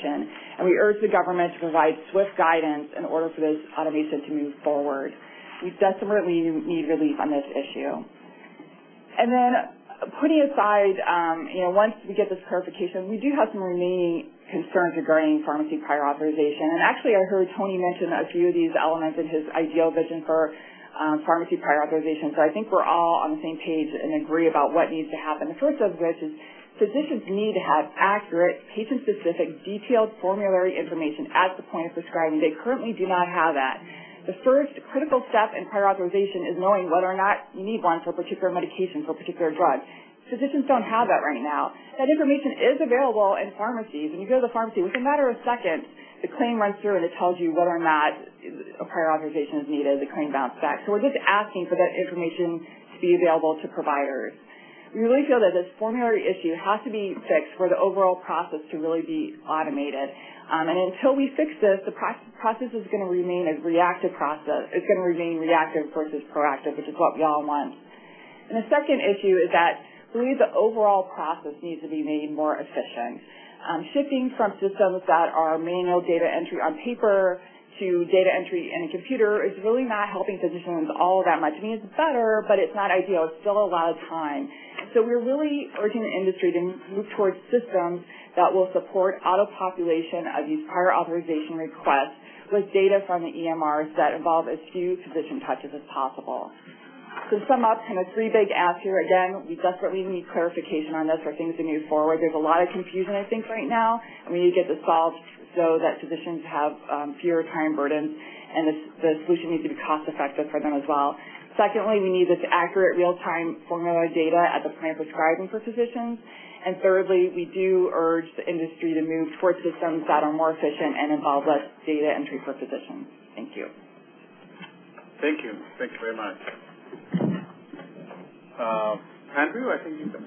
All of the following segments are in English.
automation, and we urge the government to provide swift guidance in order for this automation to move forward. We desperately need relief on this issue. And then putting aside, once we get this clarification, we do have some remaining concerns regarding pharmacy prior authorization. And actually, I heard Tony mention a few of these elements in his ideal vision for pharmacy prior authorization. So I think we're all on the same page and agree about what needs to happen. The first of which is physicians need to have accurate, patient-specific, detailed formulary information at the point of prescribing. They currently do not have that. The first critical step in prior authorization is knowing whether or not you need one for a particular medication, for a particular drug. Physicians don't have that right now. That information is available in pharmacies. When you go to the pharmacy, within a matter of seconds, the claim runs through and it tells you whether or not a prior authorization is needed, the claim bounce back. So we're just asking for that information to be available to providers. We really feel that this formulary issue has to be fixed for the overall process to really be automated. And until we fix this, the process is going to remain a reactive process. It's going to remain reactive versus proactive, which is what we all want. And the second issue is that we believe the overall process needs to be made more efficient. Shifting from systems that are manual data entry on paper to data entry in a computer is really not helping physicians all that much. I mean, it's better, but it's not ideal. It's still a lot of time. So we're really urging the industry to move towards systems that will support auto-population of these prior authorization requests with data from the EMRs that involve as few physician touches as possible. So to sum up, kind of three big asks here. Again, we desperately need clarification on this for things to move forward. There's a lot of confusion, I think, right now, and we need to get this solved so that physicians have fewer time burdens, and the solution needs to be cost-effective for them as well. Secondly, we need this accurate real-time formulary data at the point of prescribing for physicians. And thirdly, we do urge the industry to move towards systems that are more efficient and involve less data entry for physicians. Thank you. Thank you. Thank you very much. Andrew, I think you can.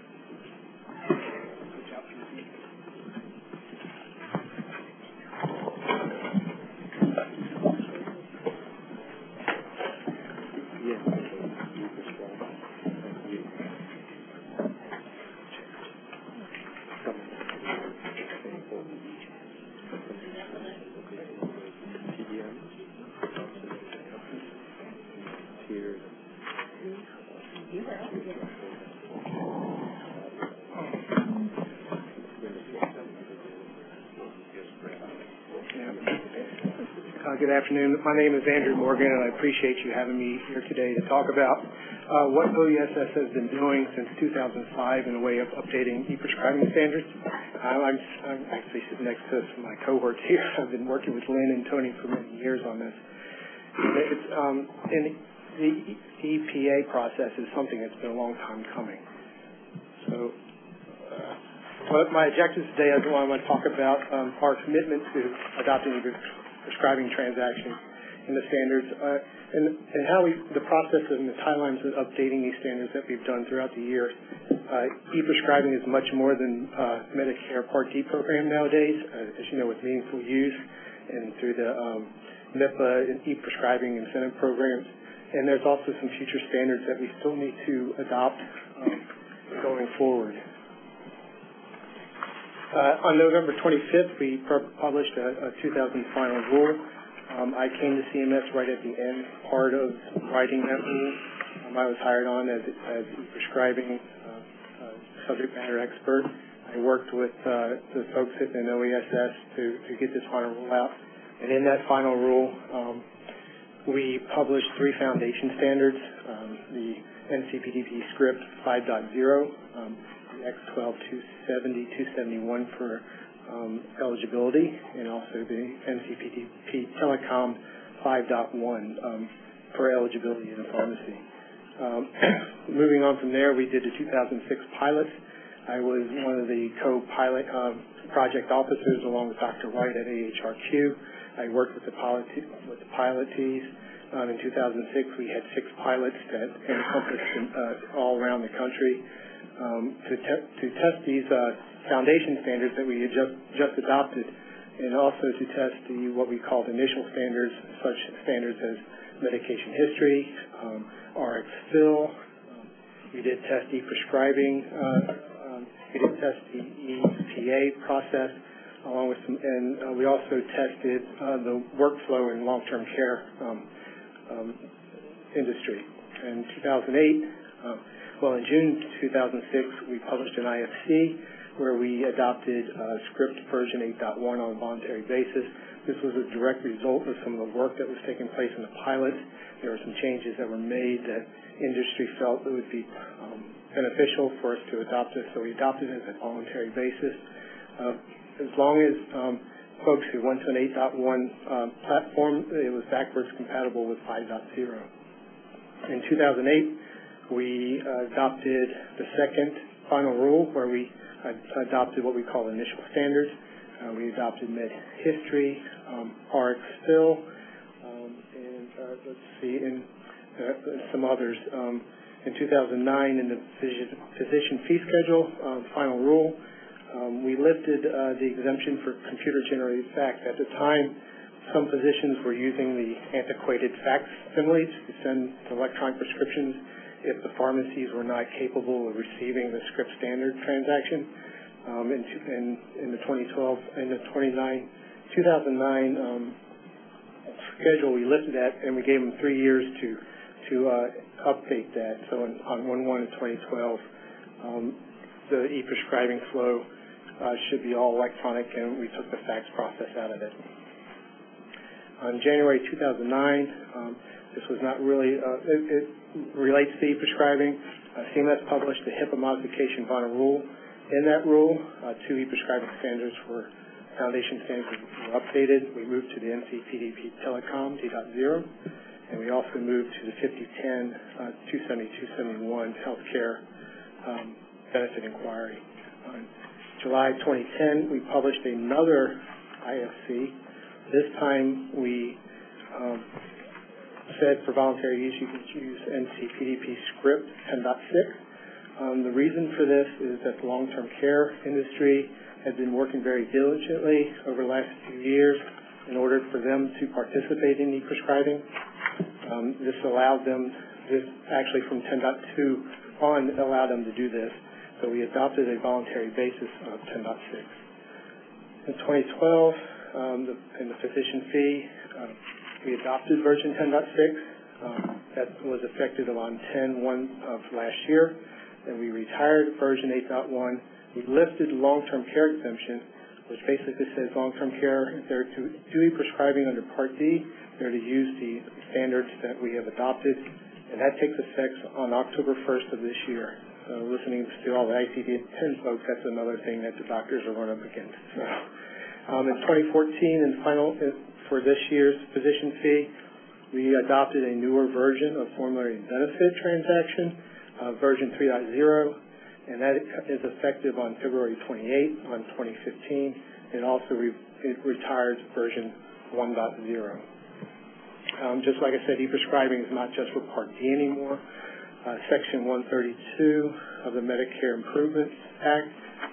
Good afternoon. My name is Andrew Morgan, and I appreciate you having me here today to talk about what OESS has been doing since 2005 in a way of updating e-prescribing standards. I'm actually sitting next to some of my cohorts here. I've been working with Lynn and Tony for many years on this. And the EPA process is something that's been a long time coming. So what my objectives today is what I want to talk about our commitment to adopting prescribing transactions and the standards, and how the process and the timelines of updating these standards that we've done throughout the year. E-prescribing is much more than Medicare Part D program nowadays, as you know, with meaningful use and through the MIPA and e-prescribing incentive programs. And there's also some future standards that we still need to adopt going forward. On November 25th, we published a 2000 final rule. I came to CMS right at the end part of writing that rule. I was hired on as prescribing subject matter expert. I worked with the folks at an OESS to get this final rule out. And in that final rule, we published 3 foundation standards, the NCPDP script 5.0, X12 270, 271 for eligibility, and also the NCPDP Telecom 5.1 for eligibility in a pharmacy. Moving on from there, we did the 2006 pilot. I was one of the co-pilot project officers along with Dr. White at AHRQ. I worked with the pilot teams. In 2006, we had 6 pilots that encompassed all around the country. To test these foundation standards that we had just adopted, and also to test what we called initial standards, such standards as medication history, RX fill. We did test e-prescribing. We did test the EPA process. along with some, and we also tested the workflow in long-term care industry. In 2008, in June 2006, we published an IFC where we adopted script version 8.1 on a voluntary basis. This was a direct result of some of the work that was taking place in the pilot. There were some changes that were made that industry felt it would be beneficial for us to adopt this, so we adopted it as a voluntary basis. As long as folks who went to an 8.1 platform, it was backwards compatible with 5.0. In 2008, we adopted the second final rule where we adopted what we call initial standards. We adopted med history, RX fill, and some others. In 2009, in the physician fee schedule, final rule, we lifted the exemption for computer-generated fax. At the time, some physicians were using the antiquated fax similes to send electronic prescriptions if the pharmacies were not capable of receiving the script standard transaction. In the 2009 schedule, we lifted that and we gave them 3 years to update that. So on 1/1/2012, the e-prescribing flow should be all electronic, and we took the fax process out of it. On January 2009, this was not really, it relates to e-prescribing. CMS published the HIPAA modification final rule. In that rule, 2 e-prescribing standards were foundation standards were updated. We moved to the NCPDP Telecom D.0, and we also moved to the 5010 270-271 healthcare benefit inquiry. On July 2010, we published another IFC. This time, we said for voluntary use, you can use NCPDP script 10.6. The reason for this is that the long-term care industry has been working very diligently over the last few years in order for them to participate in e-prescribing. This allowed them, actually from 10.2 on, allowed them to do this. So we adopted a voluntary basis of 10.6. In 2012, in the physician fee, we adopted version 10.6. That was effective on 10/1 of last year. And we retired version 8.1. We lifted long-term care exemption, which basically says long-term care, if they're to do e-prescribing under Part D, they're to use the standards that we have adopted, and that takes effect on October 1st of this year. So listening to all the ICD-10 folks, that's another thing that the doctors are running up against. So, in 2014, and final for this year's physician fee, we adopted a newer version of formulary benefit transaction, version 3.0, and that is effective on February 28th on 2015. It also retired version 1.0. Just like I said, e-prescribing is not just for Part D anymore. Section 132 of the Medicare Improvements Act,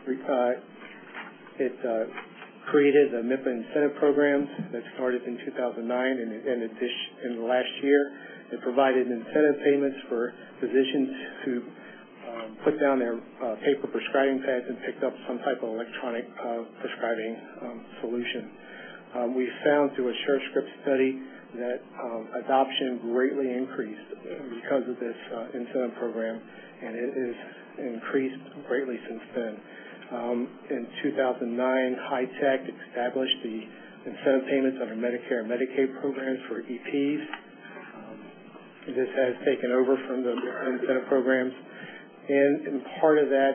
it created the MIPA incentive programs that started in 2009, and in the last year, it provided incentive payments for physicians who put down their paper prescribing pads and picked up some type of electronic prescribing solution. We found through a SureScript study that adoption greatly increased because of this incentive program, and it has increased greatly since then. In 2009, HITECH established the incentive payments under Medicare and Medicaid programs for EPs. This has taken over from the incentive programs. And part of that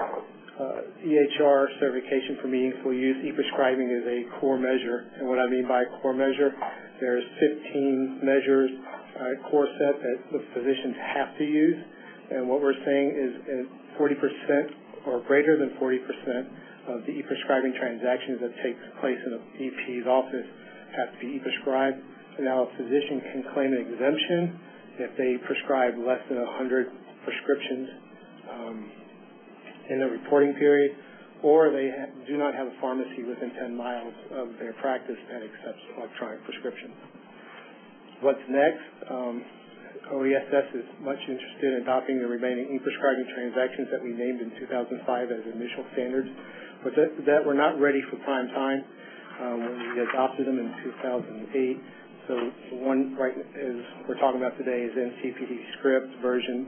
EHR certification for meaningful use, e-prescribing is a core measure. And what I mean by core measure, there's 15 measures, core set that the physicians have to use. And what we're saying is 40% or greater than 40% of the e-prescribing transactions that take place in an EP's office have to be e-prescribed. And now a physician can claim an exemption if they prescribe less than 100 prescriptions in the reporting period, or they do not have a pharmacy within 10 miles of their practice that accepts electronic prescriptions. What's next? OESS is much interested in adopting the remaining e-prescribing transactions that we named in 2005 as initial standards. but that were not ready for prime time when we adopted them in 2008. So one right as we're talking about today is NCPD script version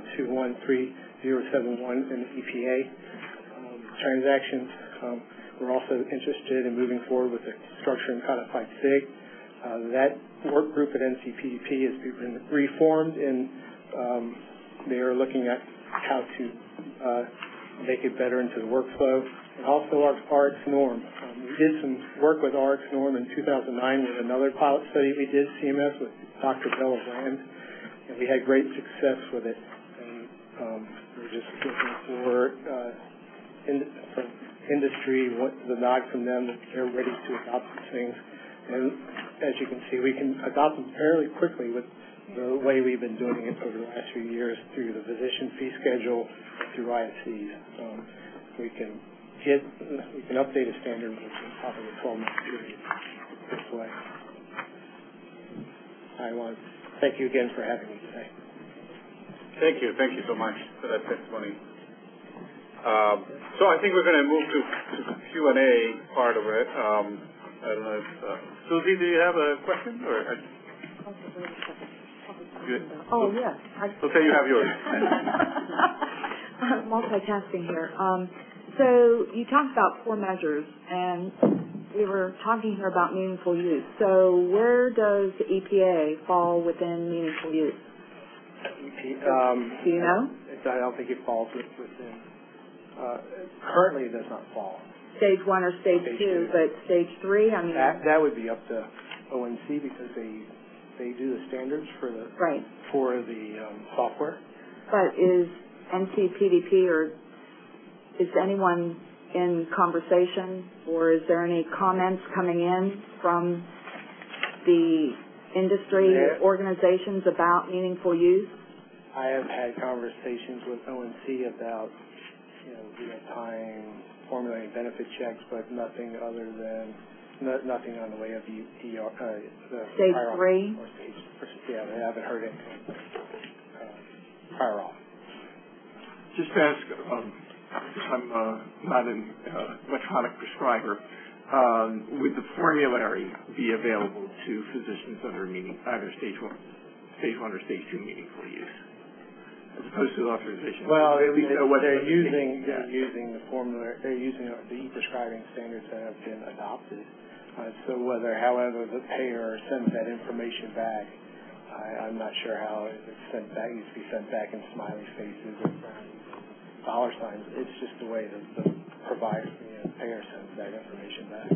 213071 in the EPA transactions. We're also interested in moving forward with the structure and codified SIG. That work group at NCPDP has been reformed, and they are looking at how to make it better into the workflow. And also our RxNorm. We did some work with RxNorm in 2009 with another pilot study we did, CMS, with Dr. Bella Bland, and we had great success with it. And we're just looking for from industry, what the nod from them that they're ready to adopt these things. And as you can see, we can adopt them fairly quickly with the way we've been doing it over the last few years through the physician fee schedule, through ISCs. We can update a standard within probably a 12-month period this way. I want to thank you again for having me today. Thank you so much for that testimony. So I think we're going to move to the Q&A part of it. I don't know if Susie, do you have a question? Or Oh, yes. Okay, you have yours. Multitasking here. So you talked about 4 measures, and we were talking here about meaningful use. So where does the EPA fall within meaningful use? Do you know? I don't think it falls within. Currently, it does not fall. Stage 1 or stage 2, but stage 3, I mean... That would be up to ONC because they do the standards for the software. But is NCPDP or is anyone in conversation, or is there any comments coming in from the industry organizations about meaningful use? I have had conversations with ONC about real-time formulating benefit checks, but nothing other than nothing on the way of the stage 3. Or stage, yeah, they haven't heard it. Prior off. Just to ask, I'm not an electronic prescriber. Would the formulary be available to physicians under either stage 1 or stage 2 meaningful use, as opposed to the authorization? Well, they're using the formulary. They're using the e-prescribing standards that have been adopted. So however, the payer sends that information back, I'm not sure how it's sent back. It needs to be sent back in smiley faces or dollar signs. It's just the way the provider, the payer sends that information back.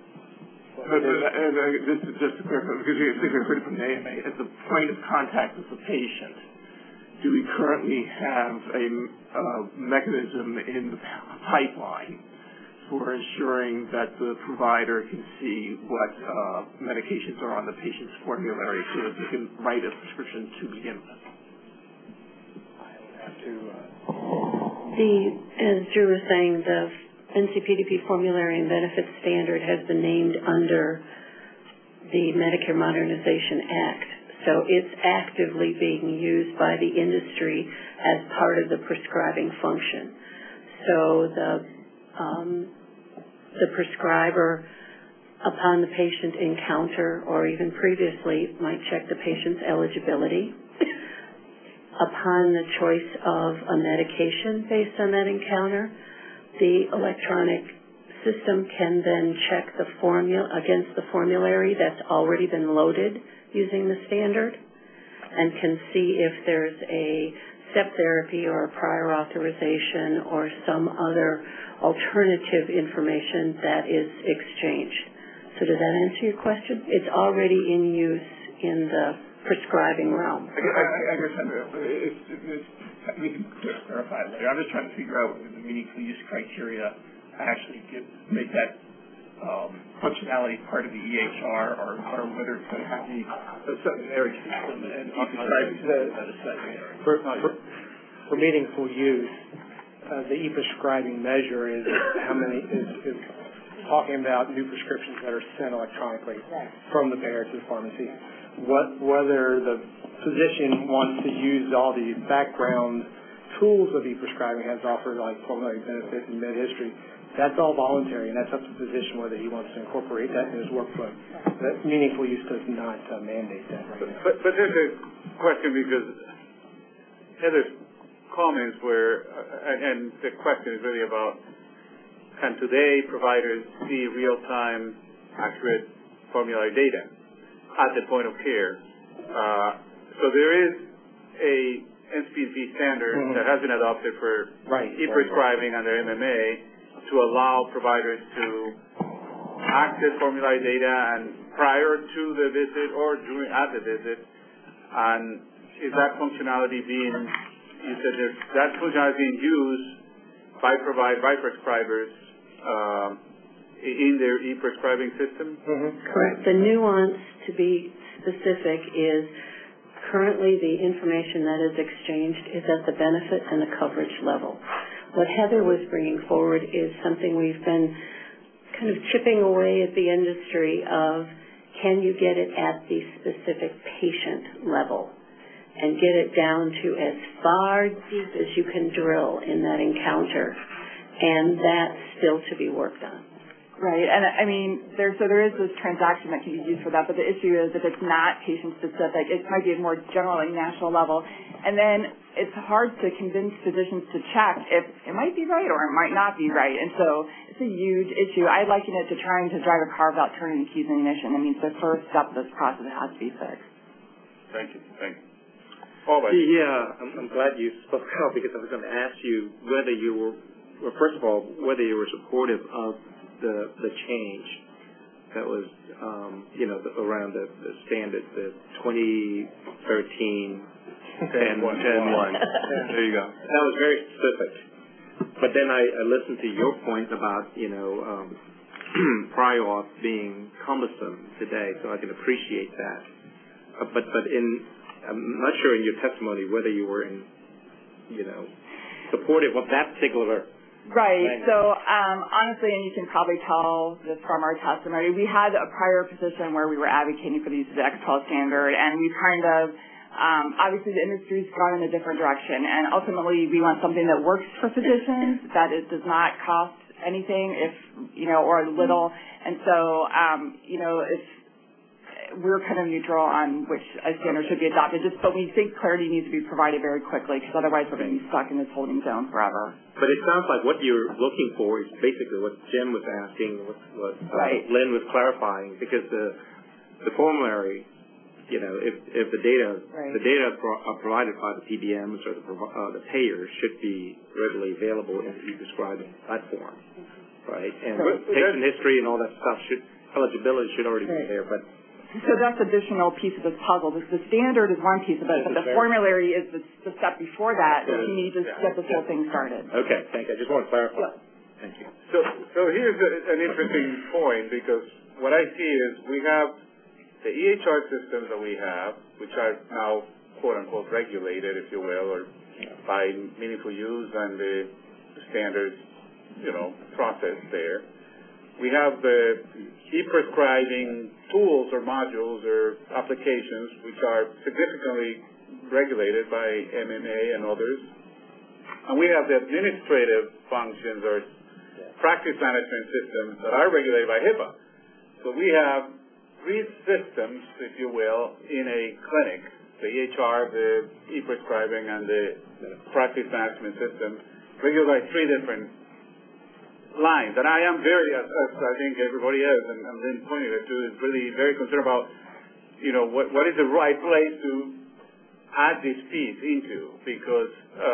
This is just to clarify, because we heard it from the AMA, at the point of contact with the patient, do we currently have a mechanism in the pipeline for ensuring that the provider can see what medications are on the patient's formulary so that they can write a prescription to begin with? I would have to... As Drew was saying, the NCPDP formulary and benefits standard has been named under the Medicare Modernization Act. So it's actively being used by the industry as part of the prescribing function. So the prescriber, upon the patient encounter or even previously, might check the patient's eligibility. Upon the choice of a medication based on that encounter, the electronic system can then check the against the formulary that's already been loaded using the standard and can see if there's a step therapy or a prior authorization or some other alternative information that is exchanged. So does that answer your question? It's already in use in the prescribing realm. I guess we can clarify it later. I'm just trying to figure out whether the meaningful use criteria actually make that functionality part of the EHR or whether it's going to have to be a secondary system and e-prescribing For meaningful use, the e-prescribing measure is is talking about new prescriptions that are sent electronically from the payer to the pharmacy. Whether the physician wants to use all the background tools of e-prescribing has offered like formulary benefit and med history, That's all voluntary, and that's up to the physician whether he wants to incorporate that in his workflow. That meaningful use does not mandate that right now. But there's a question, because Heather's comments were, and the question is really about, can today providers see real-time, accurate formulary data at the point of care? So there is a NCP standard that has been adopted for e-prescribing under MMA to allow providers to access formulary data and prior to the visit or at the visit. And is that functionality being, you said that functionality being used by prescribers in their e-prescribing system? Correct. The nuance, to be specific, is currently the information that is exchanged is at the benefit and the coverage level. What Heather was bringing forward is something we've been kind of chipping away at the industry of, can you get it at the specific patient level and get it down to as far deep as you can drill in that encounter, and that's still to be worked on. Right, and I mean, there is this transaction that can be used for that, but the issue is if it's not patient-specific, it might be at more general, like national level, and then it's hard to convince physicians to check if it might be right or it might not be right, and so it's a huge issue. I liken it to trying to drive a car without turning the keys in ignition. I mean, it's the first step of this process that has to be fixed. Thank you. Yeah, I'm glad you spoke out, because I was going to ask you whether you were, well, first of all, whether you were supportive of the change that was, around the standard, the 2013 10-1. There you go. That was very specific. But then I listened to your point about, prior auth being cumbersome today, so I can appreciate that. But I'm not sure in your testimony whether you were supportive of that particular. Right. So honestly, and you can probably tell this from our testimony, we had a prior position where we were advocating for the use of the X12 standard, and we kind of, obviously the industry's gone in a different direction, and ultimately we want something that works for physicians, that it does not cost anything, or little, and so, we're kind of neutral on which standard should be adopted, but we think clarity needs to be provided very quickly, because otherwise we're going to be stuck in this holding zone forever. But it sounds like what you're looking for is basically what Jim was asking, what Lynn was clarifying, because the formulary, if the data are provided by the PBMs or the payers should be readily available in the e-prescribing platform, right? And patient history and all that stuff eligibility should already be there, but. So that's additional piece of this puzzle. The standard is one piece of it, but the formulary is the step before that you need to get this whole thing started. Okay, thank you. I just want to clarify. Yeah. Thank you. So here's an interesting point, because what I see is we have the EHR systems that we have, which are now quote-unquote regulated, if you will, or by meaningful use and the standard, process there. We have the e-prescribing tools or modules or applications which are significantly regulated by MMA and others. And we have the administrative functions or practice management systems that are regulated by HIPAA. So we have three systems, if you will, in a clinic: the EHR, the e-prescribing, and the practice management system, regulated by three different lines. And I am very, as I think everybody is, and Lynn pointed it to, is really very concerned about, what is the right place to add this piece into, because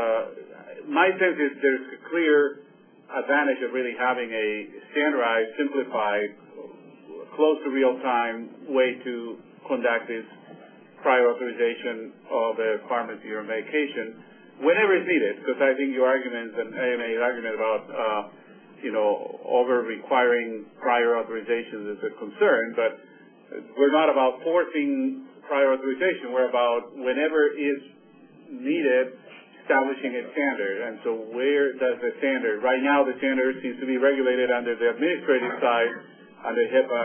my sense is there's a clear advantage of really having a standardized, simplified, close to real-time way to conduct this prior authorization of a pharmacy or medication whenever it's needed, because I think your arguments and AMA's argument about over-requiring prior authorizations is a concern, but we're not about forcing prior authorization. We're about, whenever is needed, establishing a standard. And so where does the standard? Right now, the standard seems to be regulated under the administrative side, under HIPAA,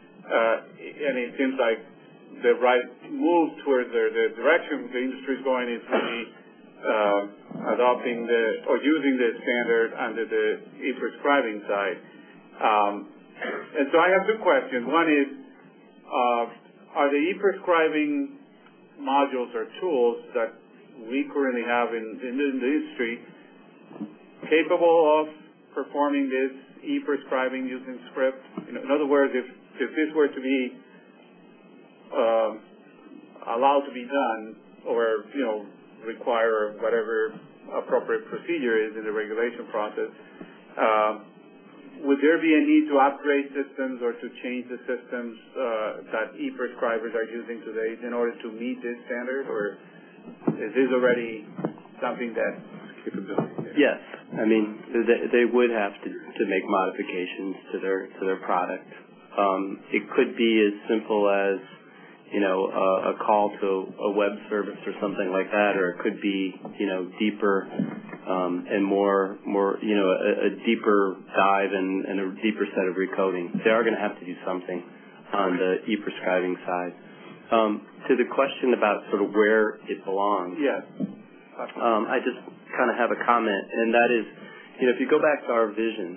and it seems like the right move towards the direction the industry is going is to be adopting or using the standard under the e-prescribing side. And so I have two questions. One is, are the e-prescribing modules or tools that we currently have in the industry capable of performing this e-prescribing using script? In other words, if this were to be allowed to be done, or require whatever appropriate procedure is in the regulation process, would there be a need to upgrade systems or to change the systems that e-prescribers are using today in order to meet this standard, or is this already something that capability? Yes, I mean they would have to make modifications to their product. It could be as simple as a call to a web service or something like that, or it could be deeper and more a deeper dive and a deeper set of recoding. They are going to have to do something on the e-prescribing side. To the question about sort of where it belongs, yes. I just kind of have a comment, and that is, if you go back to our vision,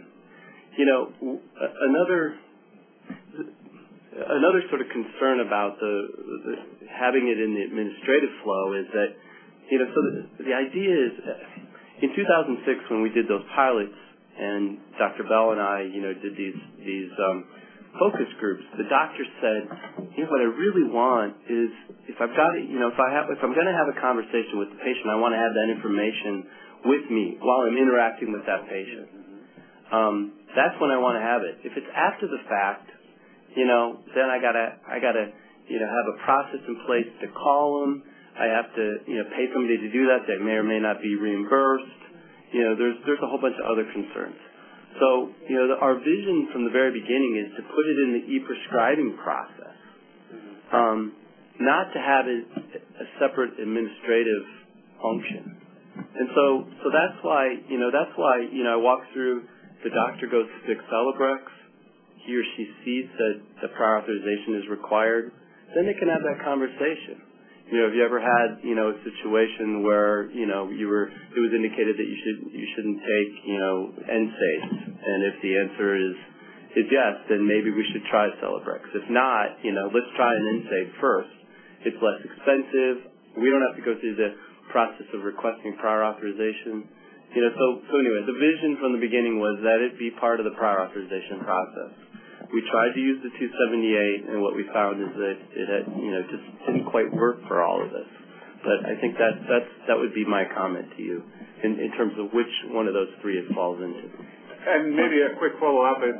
another sort of concern about the having it in the administrative flow is that, so the idea is, in 2006 when we did those pilots, and Dr. Bell and I, did these focus groups, the doctor said, what I really want is, if I'm going to have a conversation with the patient, I want to have that information with me while I'm interacting with that patient. That's when I want to have it. If it's after the fact, then I gotta have a process in place to call them. I have to pay somebody to do that. They may or may not be reimbursed. There's a whole bunch of other concerns. So our vision from the very beginning is to put it in the e-prescribing process, not to have it a separate administrative function. And so that's why I walk through. The doctor goes to pick Celebrex. He or she sees that the prior authorization is required, then they can have that conversation. Have you ever had, a situation where, it was indicated that you shouldn't take, NSAIDs, and if the answer is yes, then maybe we should try Celebrex. If not, let's try an NSAID first. It's less expensive. We don't have to go through the process of requesting prior authorization. So anyway, the vision from the beginning was that it be part of the prior authorization process. We tried to use the 278, and what we found is that it had, just didn't quite work for all of us. But I think that would be my comment to you in terms of which one of those three it falls into. And maybe a quick follow-up is,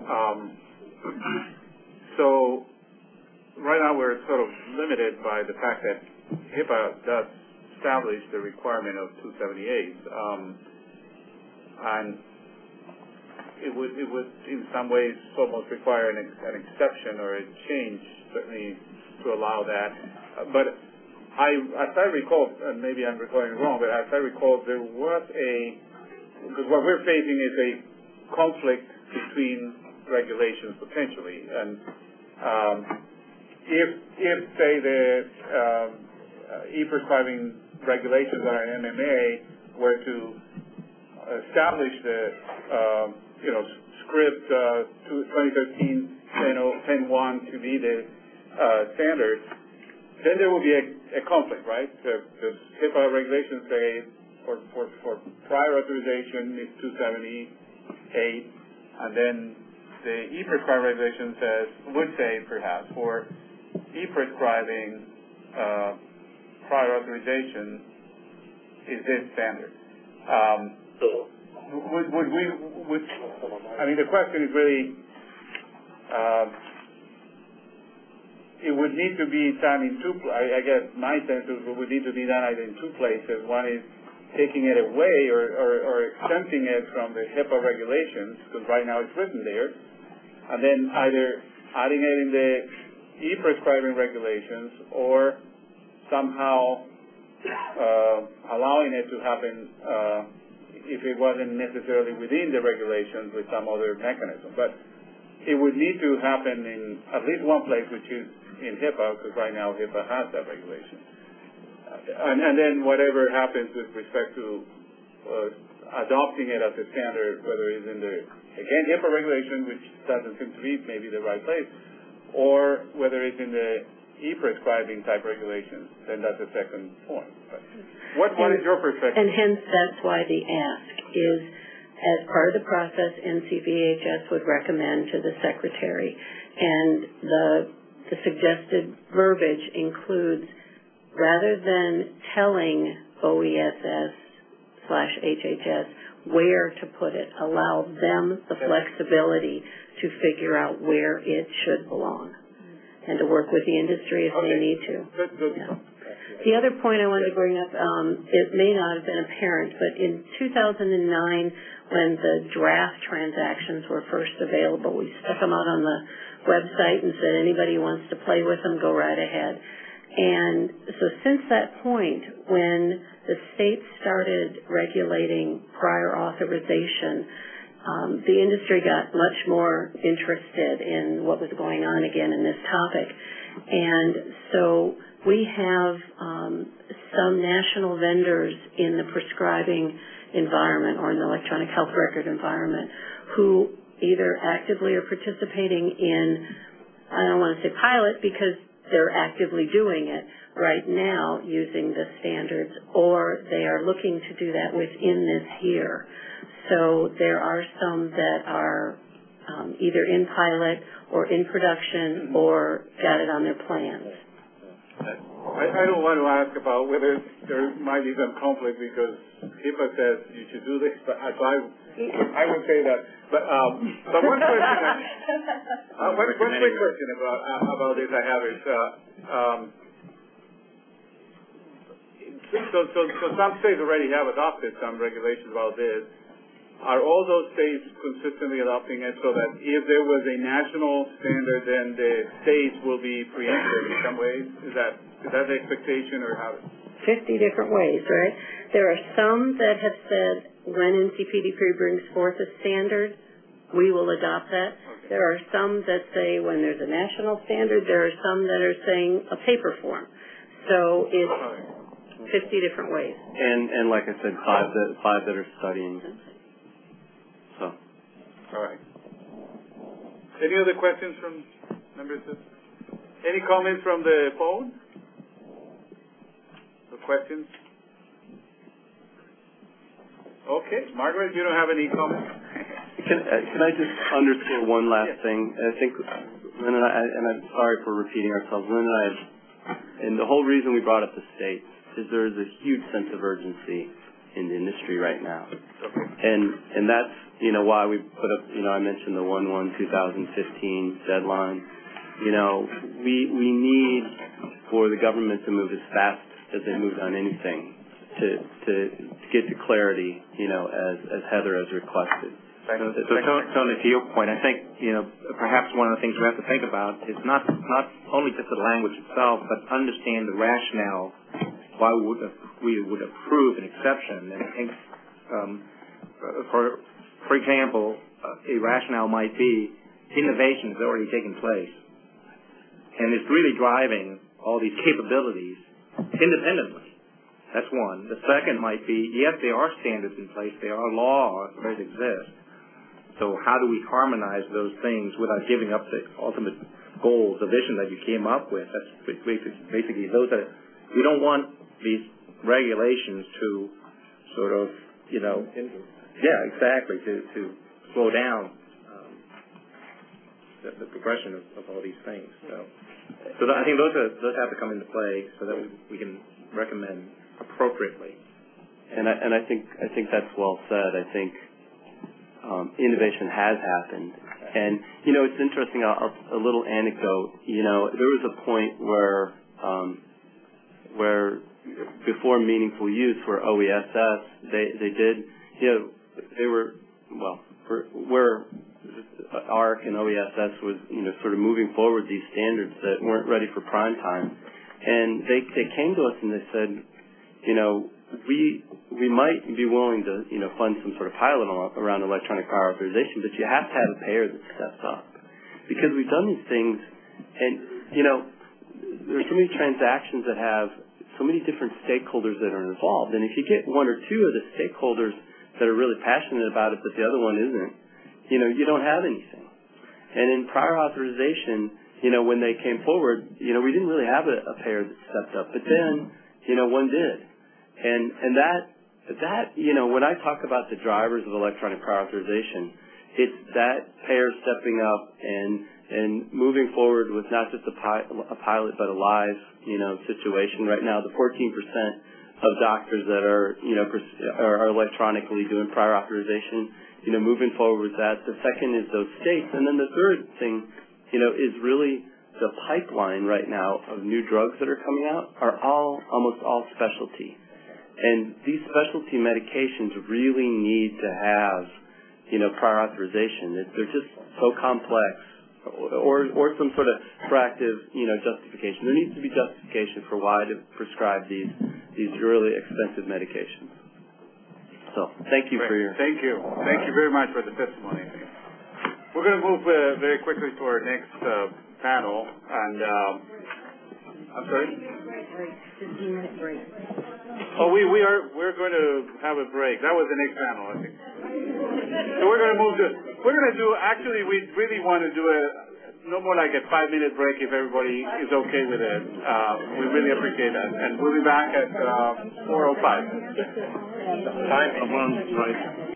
so right now we're sort of limited by the fact that HIPAA does establish the requirement of 278, and it would in some ways almost require an exception or a change, certainly, to allow that. But as I recall, and maybe I'm recalling wrong, but as I recall, there was because what we're facing is a conflict between regulations potentially, and if say the e-prescribing regulations on an MMA were to establish the script 2013-10-1 to be the standard, then there will be a conflict, right? The HIPAA regulations say for prior authorization it's 278, and then the e-prescribing regulation would say perhaps for e-prescribing prior authorization is this standard. The question is really, it would need to be done in two, I guess my sense is it would need to be done either in two places. One is taking it away or exempting it from the HIPAA regulations, because right now it's written there, and then either adding it in the e-prescribing regulations or somehow allowing it to happen if it wasn't necessarily within the regulations with some other mechanism. But it would need to happen in at least one place, which is in HIPAA, because right now HIPAA has that regulation. and then whatever happens with respect to adopting it as a standard, whether it's in the, again, HIPAA regulation, which doesn't seem to be maybe the right place, or whether it's in the e-prescribing type regulations, then that's a second point. But what is your perspective? And hence, that's why the ask is, as part of the process, NCVHS would recommend to the Secretary, and the suggested verbiage includes, rather than telling OESS/HHS where to put it, allow them the flexibility to figure out where it should belong and to work with the industry if they need to. Good. Yeah. The other point I wanted to bring up, it may not have been apparent, but in 2009, when the draft transactions were first available, we stuck them out on the website and said, anybody who wants to play with them, go right ahead. And so since that point, when the states started regulating prior authorization, the industry got much more interested in what was going on again in this topic. And so we have some national vendors in the prescribing environment or in the electronic health record environment who either actively are participating in, I don't want to say pilot because they're actively doing it right now using the standards, or they are looking to do that within this year. So there are some that are either in pilot or in production or got it on their plans. I don't want to ask about whether there might be some conflict because HIPAA says you should do this, but I would say that. But one question, one quick question about this I have is, so some states already have adopted some regulations about this. Are all those states consistently adopting it so that if there was a national standard, then the states will be preempted in some ways? Is that the expectation or how? 50 different ways, right? There are some that have said when NCPDP brings forth a standard, we will adopt that. Okay. There are some that say when there's a national standard. There are some that are saying a paper form. So it's 50 different ways. And like I said, five that are studying. So. All right. Any other questions from members? Any comments from the phone? Or questions? Okay. Margaret, you don't have any comments? Can I just underscore one last thing? I think Lynn and I, and I'm sorry for repeating ourselves, Lynn and I, and the whole reason we brought up the states is there is a huge sense of urgency in the industry right now. Okay. And that's, why we put up, I mentioned the 1/1/2015 deadline. We need for the government to move as fast as they moved on anything to get to clarity, as Heather has requested. So Tony, to your point, I think, perhaps one of the things we have to think about is not only just the language itself, but understand the rationale why we would approve an exception. And I think, for example, a rationale might be innovation has already taken place, and it's really driving all these capabilities independently. That's one. The second might be, yes, there are standards in place, there are laws that exist. So how do we harmonize those things without giving up the ultimate goals, the vision that you came up with? That's basically those that we don't want these regulations to sort of, to slow down the progression of all these things. So I think those have to come into play so that we can recommend appropriately. And I think that's well said. I think innovation has happened, and it's interesting. A little anecdote. There was a point where before meaningful use for OESS, they did. They were where ARC and OESS was sort of moving forward these standards that weren't ready for prime time, and they came to us and they said, we might be willing to fund some sort of pilot around electronic prior authorization, but you have to have a payer that steps up because we've done these things, and there's so many transactions that have different stakeholders that are involved. And if you get one or two of the stakeholders that are really passionate about it, but the other one isn't, you don't have anything. And in prior authorization, when they came forward, we didn't really have a payer that stepped up. But then, one did. And that, when I talk about the drivers of electronic prior authorization, it's that payer stepping up and moving forward with not just a pilot, but a live, situation. Right now, the 14% of doctors that are electronically doing prior authorization, moving forward with that. The second is those states. And then the third thing, is really the pipeline right now of new drugs that are coming out are almost all specialty. And these specialty medications really need to have, prior authorization. They're just so complex, or some sort of proactive, justification. There needs to be justification for why to prescribe these really expensive medications. So, thank you for your... Thank you. Thank you very much for the testimony. We're going to move very quickly to our next panel, and I'm sorry? 15-minute break. Oh, we're going to have a break. That was the next panel, I think. So we're going to do, actually, we really want to do no more like a 5-minute break if everybody is okay with it. We really appreciate that. And we'll be back at 4:05. Time of right.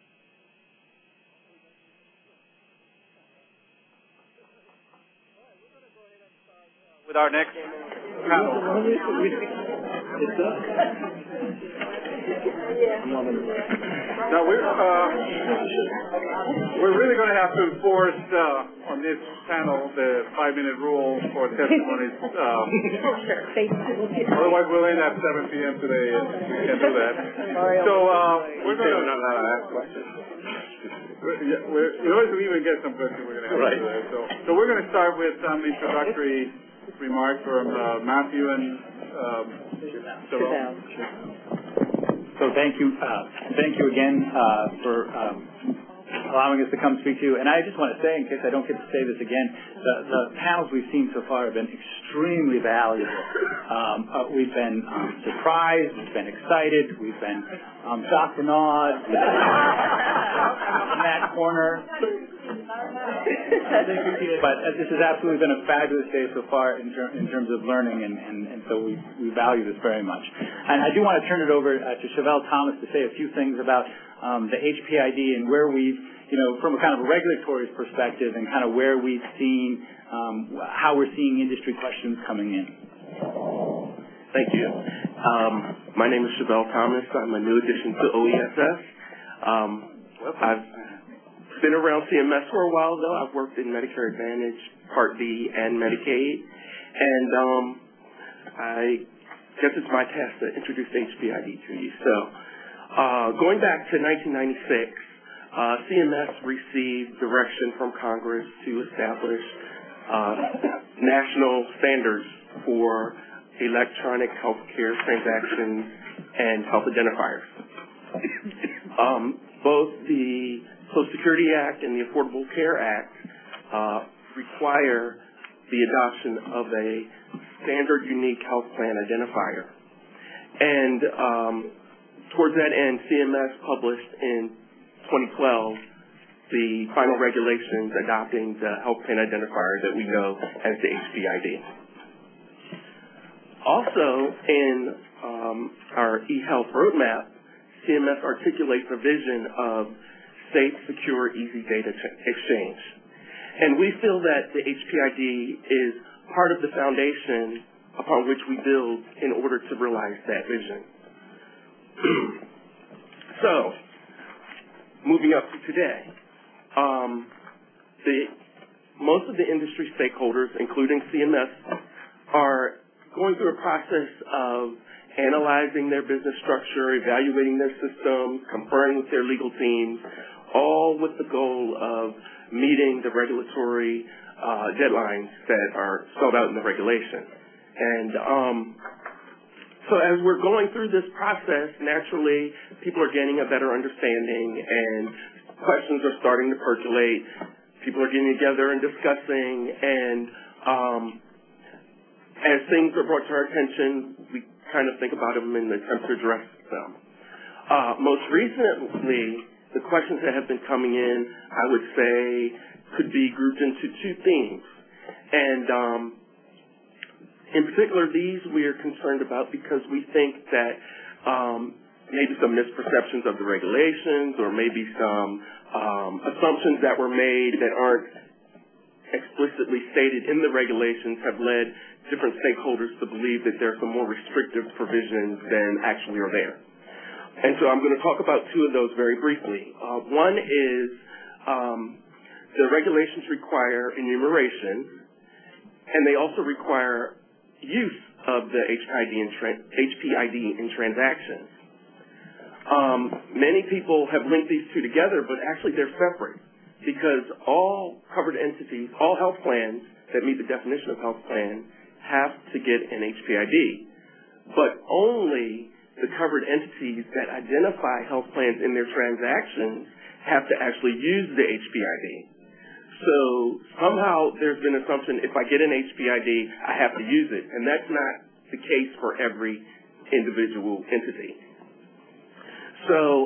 With our next panel. Now we're really going to have to enforce on this panel the 5-minute rule for testimonies. Otherwise, we'll end at 7 p.m. today, and we can't do that. So we're going to not ask questions. In order to even get some questions, we're going to have to do that. So we're going to start with some introductory remarks from Matthew and Chevelle. So thank you again for allowing us to come speak to you. And I just want to say, in case I don't get to say this again, the panels we've seen so far have been extremely valuable. We've been surprised, we've been excited, we've been shocked and awed in that corner. But this has absolutely been a fabulous day so far in terms of learning, and so we value this very much. And I do want to turn it over to Chevelle Thomas to say a few things about the HPID and where we've, from a kind of a regulatory perspective, and kind of where we've seen, how we're seeing industry questions coming in. Thank you. My name is Chevelle Thomas. I'm a new addition to OESS. I've been around CMS for a while, though. I've worked in Medicare Advantage, Part D, and Medicaid. And I guess it's my task to introduce HPID to you. So going back to 1996, CMS received direction from Congress to establish national standards for electronic healthcare transactions and health identifiers. Both the Social Security Act and the Affordable Care Act require the adoption of a standard unique health plan identifier. And towards that end, CMS published in 2012 the final regulations adopting the health plan identifier that we know as the HPID. Also, in our eHealth roadmap, CMS articulates a vision of safe, secure, easy data exchange. And we feel that the HPID is part of the foundation upon which we build in order to realize that vision. So, moving up to today, most of the industry stakeholders, including CMS, are going through a process of analyzing their business structure, evaluating their systems, conferring with their legal teams, all with the goal of meeting the regulatory deadlines that are spelled out in the regulation. And so as we're going through this process, naturally, people are gaining a better understanding and questions are starting to percolate. People are getting together and discussing, and as things are brought to our attention, we kind of think about them and attempt to address them. Most recently, the questions that have been coming in, I would say, could be grouped into two themes. And in particular, these we are concerned about because we think that maybe some misperceptions of the regulations or maybe some assumptions that were made that aren't explicitly stated in the regulations have led different stakeholders to believe that there are some more restrictive provisions than actually are there. And so I'm going to talk about two of those very briefly. One is the regulations require enumeration, and they also require use of the HPID in transactions. Many people have linked these two together, but actually they're separate because all covered entities, all health plans that meet the definition of health plan have to get an HPID, but only the covered entities that identify health plans in their transactions have to actually use the HPID. So somehow there's been an assumption if I get an HPID, I have to use it, and that's not the case for every individual entity. So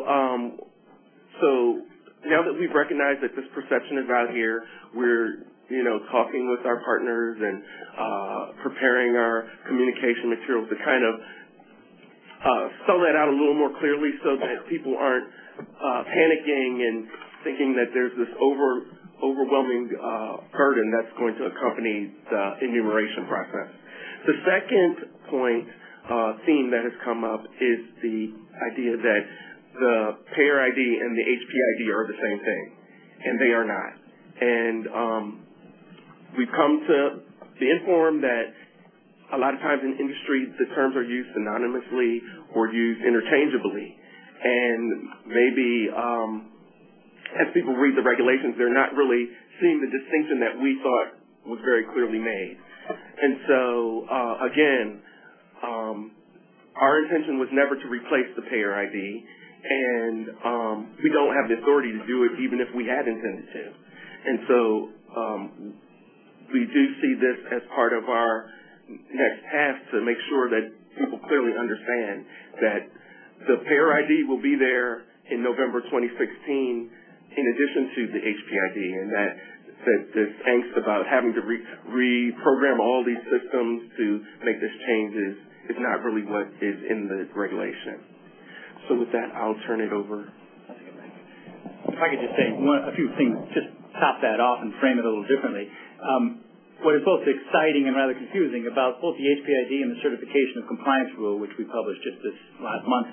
now that we've recognized that this perception is out here, we're talking with our partners and preparing our communication materials to kind of spell that out a little more clearly so that people aren't panicking and thinking that there's this overwhelming burden that's going to accompany the enumeration process. The second theme that has come up is the idea that the payer ID and the HPID are the same thing, and they are not. And we've come to be informed that a lot of times in industry the terms are used synonymously or used interchangeably, and maybe as people read the regulations, they're not really seeing the distinction that we thought was very clearly made. And so, again, our intention was never to replace the payer ID, and we don't have the authority to do it even if we had intended to. And so we do see this as part of our next task to make sure that people clearly understand that the payer ID will be there in November 2016 in addition to the HPID, and that this angst about having to reprogram all these systems to make this change is not really what is in the regulation. So with that, I'll turn it over. If I could just say a few things, just top that off and frame it a little differently. What is both exciting and rather confusing about both the HPID and the Certification of Compliance Rule, which we published just this last month,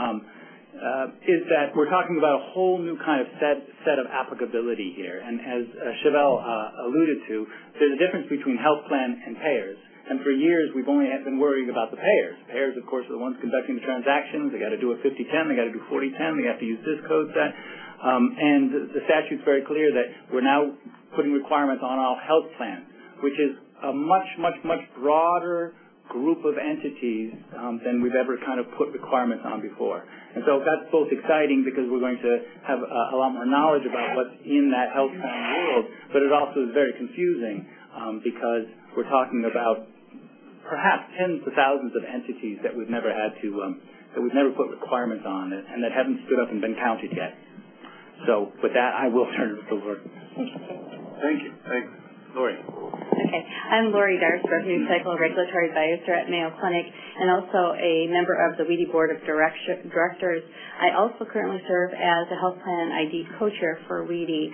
is that we're talking about a whole new kind of set of applicability here. And as Chevelle alluded to, there's a difference between health plan and payers. And for years, we've only been worrying about the payers. Payers, of course, are the ones conducting the transactions. They got to do a 5010, they got to do 4010, they have to use this code set. And the statute's very clear that we're now putting requirements on all health plans, which is a much, much, much broader group of entities than we've ever kind of put requirements on before. And so that's both exciting because we're going to have a lot more knowledge about what's in that health plan world, but it also is very confusing because we're talking about perhaps tens of thousands of entities that we've never had to, that we've never put requirements on and that haven't stood up and been counted yet. So with that, I will turn it over to Lori. Thank you. Thanks. Lori. Okay. I'm Lori Darsberg, new Cycle Regulatory Advisor at Mayo Clinic and also a member of the WEDI Board of Directors. I also currently serve as a Health Plan ID co-chair for WEDI.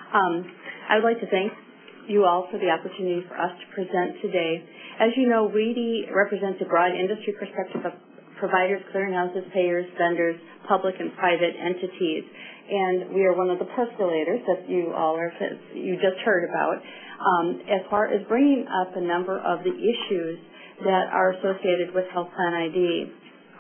I would like to thank you all for the opportunity for us to present today. As you know, WEDI represents a broad industry perspective of providers, clearinghouses, payers, vendors, public and private entities. And we are one of the percolators that you all you just heard about as far as bringing up a number of the issues that are associated with Health Plan ID.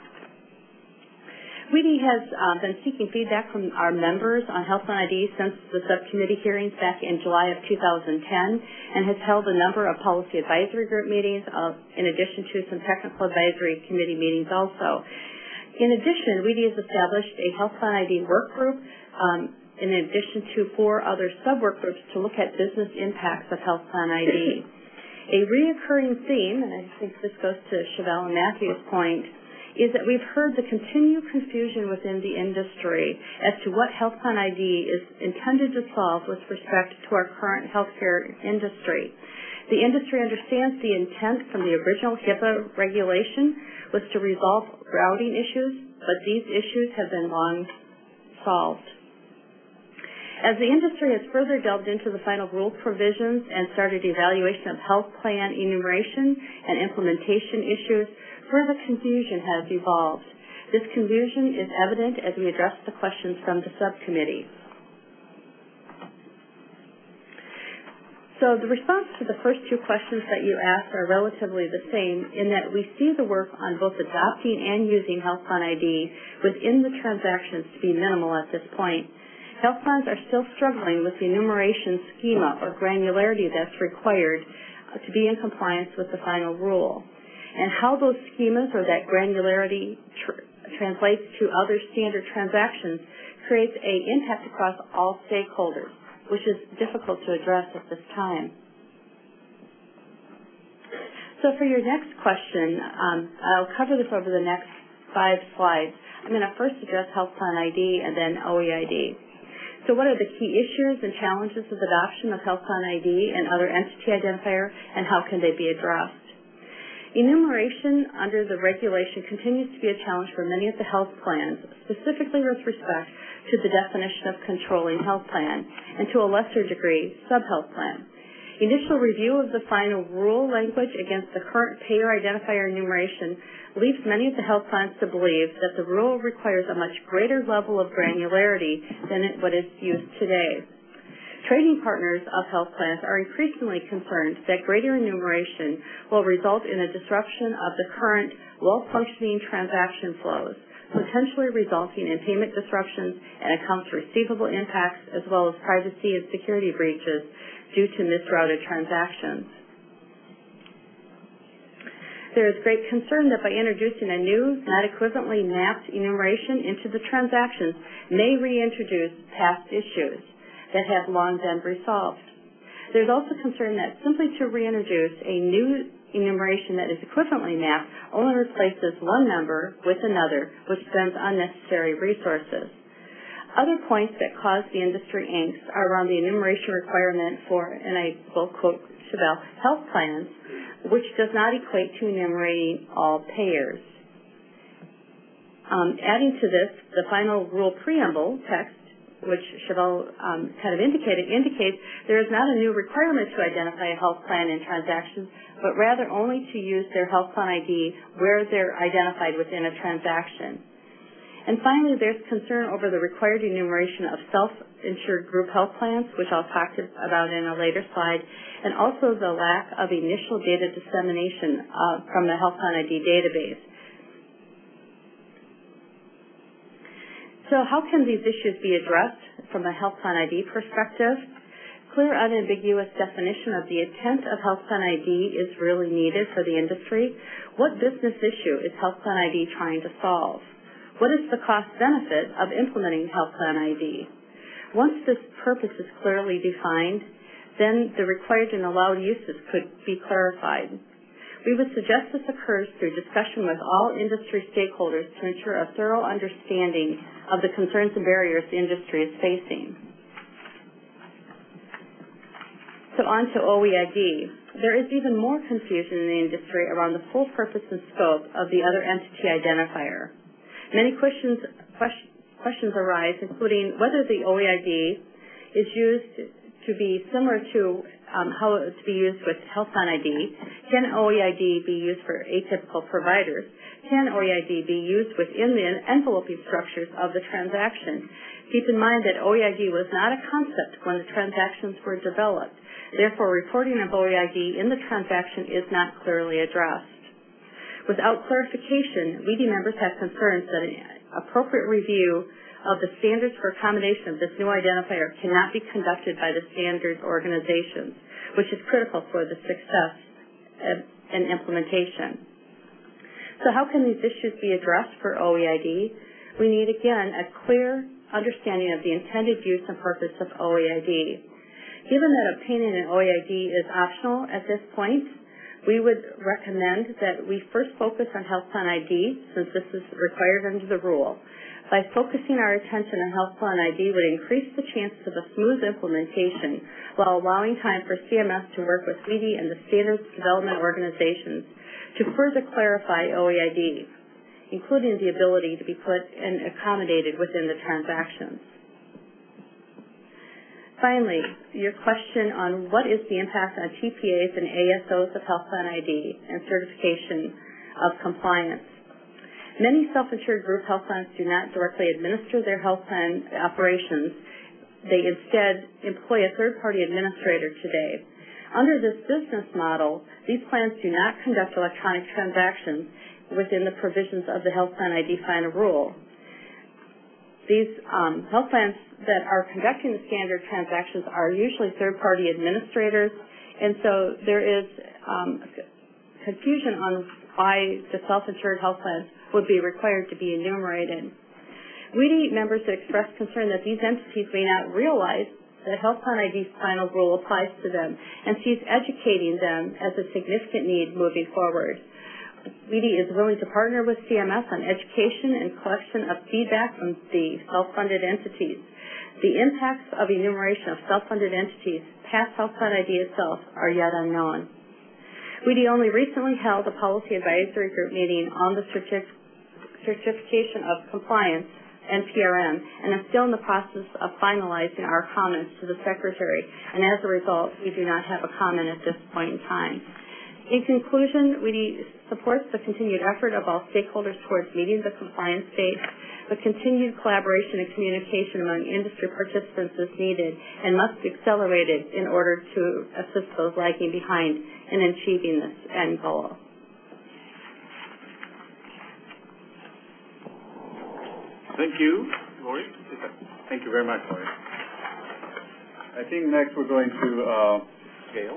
WEDI has been seeking feedback from our members on Health Plan ID since the subcommittee hearings back in July of 2010 and has held a number of policy advisory group meetings in addition to some technical advisory committee meetings also. In addition, WEDI has established a Health Plan ID work group in addition to 4 other sub-work groups to look at business impacts of Health Plan ID. A reoccurring theme, and I think this goes to Chevelle and Matthew's point, is that we've heard the continued confusion within the industry as to what Health Plan ID is intended to solve with respect to our current healthcare industry. The industry understands the intent from the original HIPAA regulation was to resolve routing issues, but these issues have been long solved. As the industry has further delved into the final rule provisions and started evaluation of health plan enumeration and implementation issues, further confusion has evolved. This confusion is evident as we address the questions from the subcommittee. So the response to the first two questions that you asked are relatively the same in that we see the work on both adopting and using Health Plan ID within the transactions to be minimal at this point. Health plans are still struggling with the enumeration schema or granularity that's required to be in compliance with the final rule. And how those schemas or that granularity translates to other standard transactions creates an impact across all stakeholders, which is difficult to address at this time. So for your next question, I'll cover this over the next 5 slides. I'm going to first address Health Plan ID and then OEID. So what are the key issues and challenges of adoption of Health Plan ID and other entity identifier, and how can they be addressed? Enumeration under the regulation continues to be a challenge for many of the health plans, specifically with respect to the definition of controlling health plan, and to a lesser degree, sub-health plan. Initial review of the final rule language against the current payer identifier enumeration leaves many of the health plans to believe that the rule requires a much greater level of granularity than what is used today. Trading partners of health plans are increasingly concerned that greater enumeration will result in a disruption of the current well-functioning transaction flows, potentially resulting in payment disruptions and accounts receivable impacts, as well as privacy and security breaches due to misrouted transactions. There is great concern that by introducing a new, not equivalently mapped enumeration into the transactions may reintroduce past issues that have long been resolved. There's also concern that simply to reintroduce a new enumeration that is equivalently mapped only replaces one number with another, which spends unnecessary resources. Other points that cause the industry angst are around the enumeration requirement for, and I will quote Chevelle, health plans, which does not equate to enumerating all payers. Adding to this, the final rule preamble text, which Chevelle kind of indicates there is not a new requirement to identify a health plan in transactions, but rather only to use their health plan ID where they're identified within a transaction. And finally, there's concern over the required enumeration of self-insured group health plans, which I'll talk about in a later slide, and also the lack of initial data dissemination from the Health Plan ID database. So how can these issues be addressed from a Health Plan ID perspective? Clear, unambiguous definition of the intent of Health Plan ID is really needed for the industry. What business issue is Health Plan ID trying to solve? What is the cost-benefit of implementing Health Plan ID? Once this purpose is clearly defined, then the required and allowed uses could be clarified. We would suggest this occurs through discussion with all industry stakeholders to ensure a thorough understanding of the concerns and barriers the industry is facing. So on to OEID. There is even more confusion in the industry around the full purpose and scope of the other entity identifier. Many questions arise, including whether the OEID is used to be similar to how it to be used with Health Plan ID. Can OEID be used for atypical providers? Can OEID be used within the enveloping structures of the transaction? Keep in mind that OEID was not a concept when the transactions were developed. Therefore, reporting of OEID in the transaction is not clearly addressed. Without clarification, WEDI members have concerns that an appropriate review of the standards for accommodation of this new identifier cannot be conducted by the standards organizations, which is critical for the success and implementation. So how can these issues be addressed for OEID? We need, again, a clear understanding of the intended use and purpose of OEID. Given that obtaining an OEID is optional at this point, we would recommend that we first focus on health plan ID, since this is required under the rule. By focusing our attention on health plan ID would increase the chances of a smooth implementation while allowing time for CMS to work with WEDI and the standards development organizations to further clarify OEID, including the ability to be put and accommodated within the transactions. Finally, your question on what is the impact on TPAs and ASOs of health plan ID and certification of compliance. Many self-insured group health plans do not directly administer their health plan operations. They instead employ a third-party administrator today. Under this business model, these plans do not conduct electronic transactions within the provisions of the health plan ID final rule. These health plans that are conducting the standard transactions are usually third-party administrators, and so there is confusion on why the self-insured health plans would be required to be enumerated. WEDI members expressed concern that these entities may not realize that health plan ID's final rule applies to them and sees educating them as a significant need moving forward. WEDI is willing to partner with CMS on education and collection of feedback from the self-funded entities. The impacts of enumeration of self-funded entities past health plan ID itself are yet unknown. WEDI only recently held a policy advisory group meeting on the certification of compliance, NPRM, and is still in the process of finalizing our comments to the Secretary, and as a result, we do not have a comment at this point in time. In conclusion, WEDI supports the continued effort of all stakeholders towards meeting the compliance date, but continued collaboration and communication among industry participants is needed and must be accelerated in order to assist those lagging behind in achieving this end goal. Thank you, Lori. Thank you very much, Lori. I think next we're going to Gail.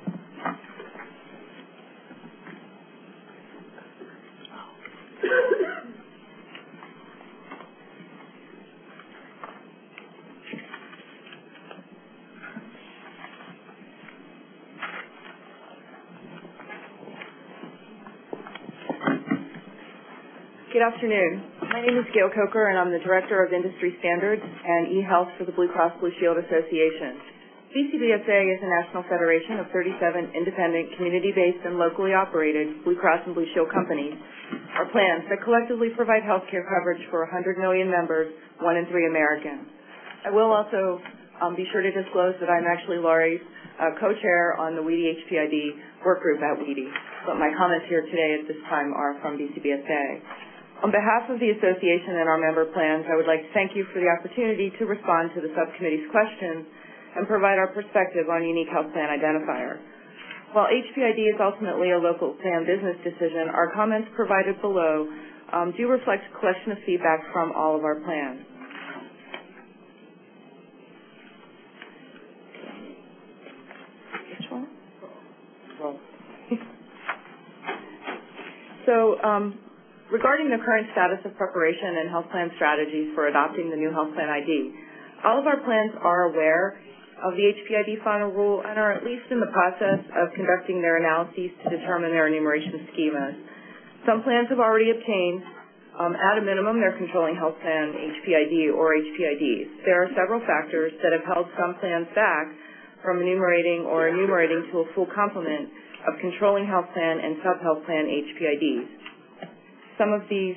Good afternoon. My name is Gail Coker, and I'm the Director of Industry Standards and eHealth for the Blue Cross Blue Shield Association. BCBSA is a national federation of 37 independent, community-based, and locally operated Blue Cross and Blue Shield companies, or plans that collectively provide health care coverage for 100 million members, 1 in 3 Americans. I will also be sure to disclose that I'm actually Lori's co-chair on the WEDI HPID work group at WEDI, but my comments here today at this time are from BCBSA. On behalf of the association and our member plans, I would like to thank you for the opportunity to respond to the subcommittee's questions and provide our perspective on unique health plan identifier. While HPID is ultimately a local plan business decision, our comments provided below do reflect a collection of feedback from all of our plans. Which one? Regarding the current status of preparation and health plan strategies for adopting the new health plan ID, all of our plans are aware of the HPID final rule and are at least in the process of conducting their analyses to determine their enumeration schemas. Some plans have already obtained, at a minimum, their controlling health plan HPID or HPIDs. There are several factors that have held some plans back from enumerating to a full complement of controlling health plan and sub-health plan HPIDs. Some of these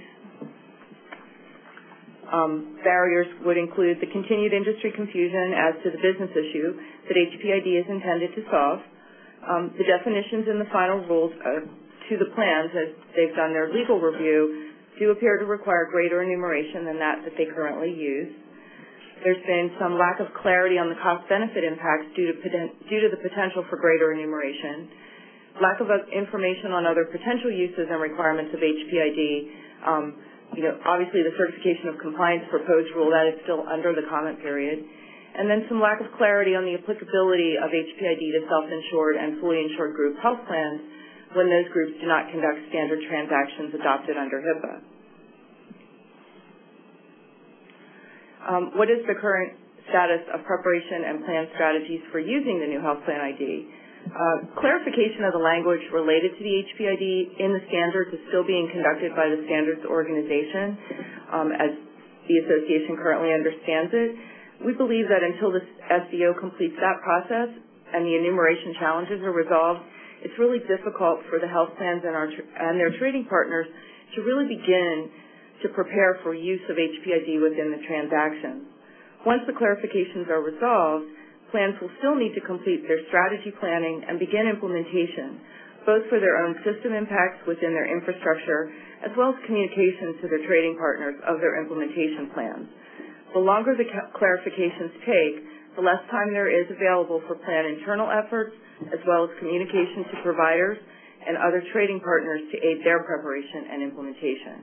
barriers would include the continued industry confusion as to the business issue that HPID is intended to solve, the definitions in the final rules to the plans as they've done their legal review do appear to require greater enumeration than that they currently use. There's been some lack of clarity on the cost-benefit impacts due to the potential for greater enumeration. Lack of information on other potential uses and requirements of HPID. Obviously the certification of compliance proposed rule, that is still under the comment period. And then some lack of clarity on the applicability of HPID to self-insured and fully insured group health plans when those groups do not conduct standard transactions adopted under HIPAA. What is the current status of preparation and plan strategies for using the new health plan ID. Clarification of the language related to the HPID in the standards is still being conducted by the standards organization as the association currently understands it. We believe that until the SDO completes that process and the enumeration challenges are resolved, it's really difficult for the health plans and their trading partners to really begin to prepare for use of HPID within the transaction. Once the clarifications are resolved, plans will still need to complete their strategy planning and begin implementation, both for their own system impacts within their infrastructure, as well as communication to their trading partners of their implementation plans. The longer the clarifications take, the less time there is available for plan internal efforts, as well as communication to providers and other trading partners to aid their preparation and implementation.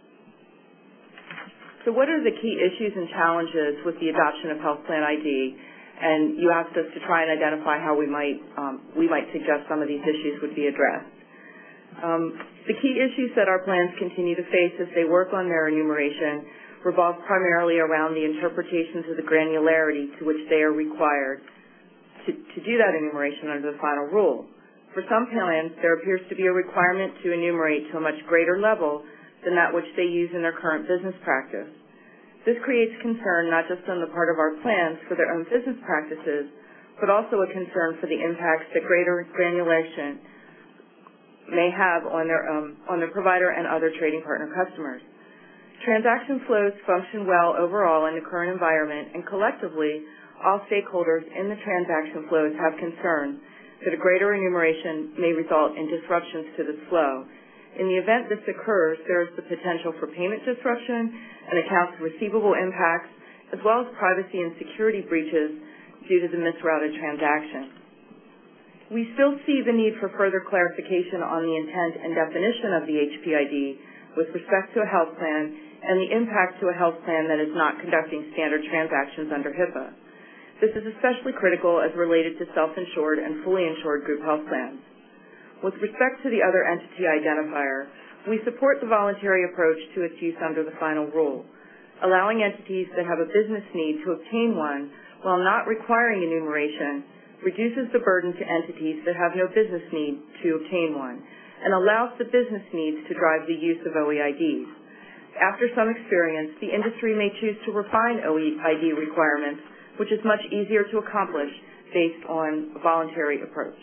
So what are the key issues and challenges with the adoption of Health Plan ID? And you asked us to try and identify how we might suggest some of these issues would be addressed. The key issues that our plans continue to face as they work on their enumeration revolve primarily around the interpretations of the granularity to which they are required to do that enumeration under the final rule. For some plans, there appears to be a requirement to enumerate to a much greater level than that which they use in their current business practice. This creates concern not just on the part of our plans for their own business practices, but also a concern for the impacts that greater granulation may have on their provider and other trading partner customers. Transaction flows function well overall in the current environment, and collectively, all stakeholders in the transaction flows have concerns that a greater enumeration may result in disruptions to this flow. In the event this occurs, there is the potential for payment disruption and accounts receivable impacts, as well as privacy and security breaches due to the misrouted transaction. We still see the need for further clarification on the intent and definition of the HPID with respect to a health plan and the impact to a health plan that is not conducting standard transactions under HIPAA. This is especially critical as related to self-insured and fully insured group health plans. With respect to the other entity identifier, we support the voluntary approach to its use under the final rule. Allowing entities that have a business need to obtain one while not requiring enumeration reduces the burden to entities that have no business need to obtain one and allows the business needs to drive the use of OEIDs. After some experience, the industry may choose to refine OEID requirements, which is much easier to accomplish based on a voluntary approach.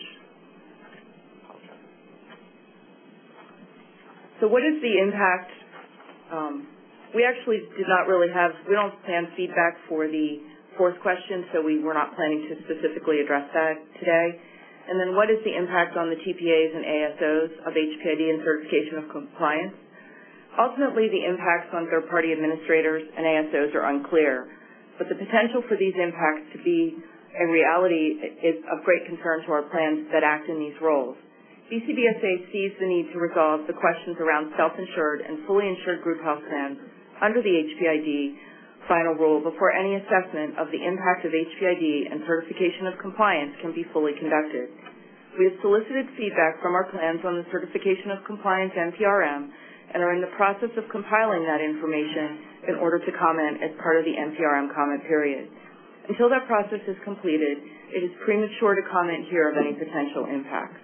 So what is the impact? We actually we don't plan feedback for the fourth question, so we're not planning to specifically address that today. And then what is the impact on the TPAs and ASOs of HPID and certification of compliance? Ultimately, the impacts on third-party administrators and ASOs are unclear, but the potential for these impacts to be in reality is of great concern to our plans that act in these roles. BCBSA sees the need to resolve the questions around self-insured and fully insured group health plans under the HPID final rule before any assessment of the impact of HPID and certification of compliance can be fully conducted. We have solicited feedback from our plans on the certification of compliance NPRM and are in the process of compiling that information in order to comment as part of the NPRM comment period. Until that process is completed, it is premature to comment here of any potential impacts.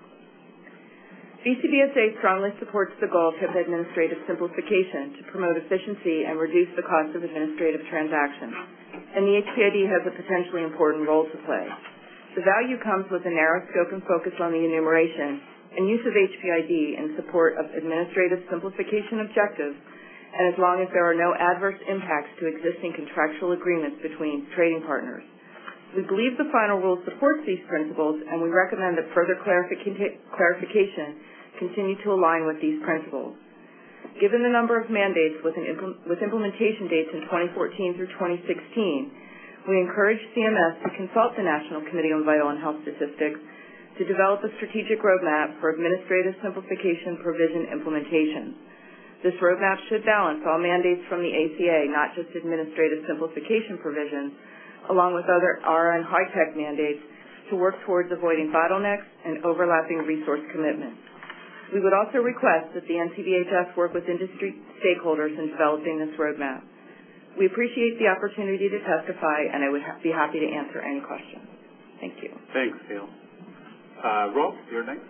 BCBSA strongly supports the goal of HIPAA administrative simplification to promote efficiency and reduce the cost of administrative transactions, and the HPID has a potentially important role to play. The value comes with a narrow scope and focus on the enumeration and use of HPID in support of administrative simplification objectives, and as long as there are no adverse impacts to existing contractual agreements between trading partners. We believe the final rule supports these principles, and we recommend that further clarification continue to align with these principles. Given the number of mandates with implementation dates in 2014 through 2016, we encourage CMS to consult the National Committee on Vital and Health Statistics to develop a strategic roadmap for administrative simplification provision implementation. This roadmap should balance all mandates from the ACA, not just administrative simplification provisions, along with other RN high-tech mandates to work towards avoiding bottlenecks and overlapping resource commitments. We would also request that the NCVHS work with industry stakeholders in developing this roadmap. We appreciate the opportunity to testify, and I would be happy to answer any questions. Thank you. Thanks, Gail. Rob, you're next.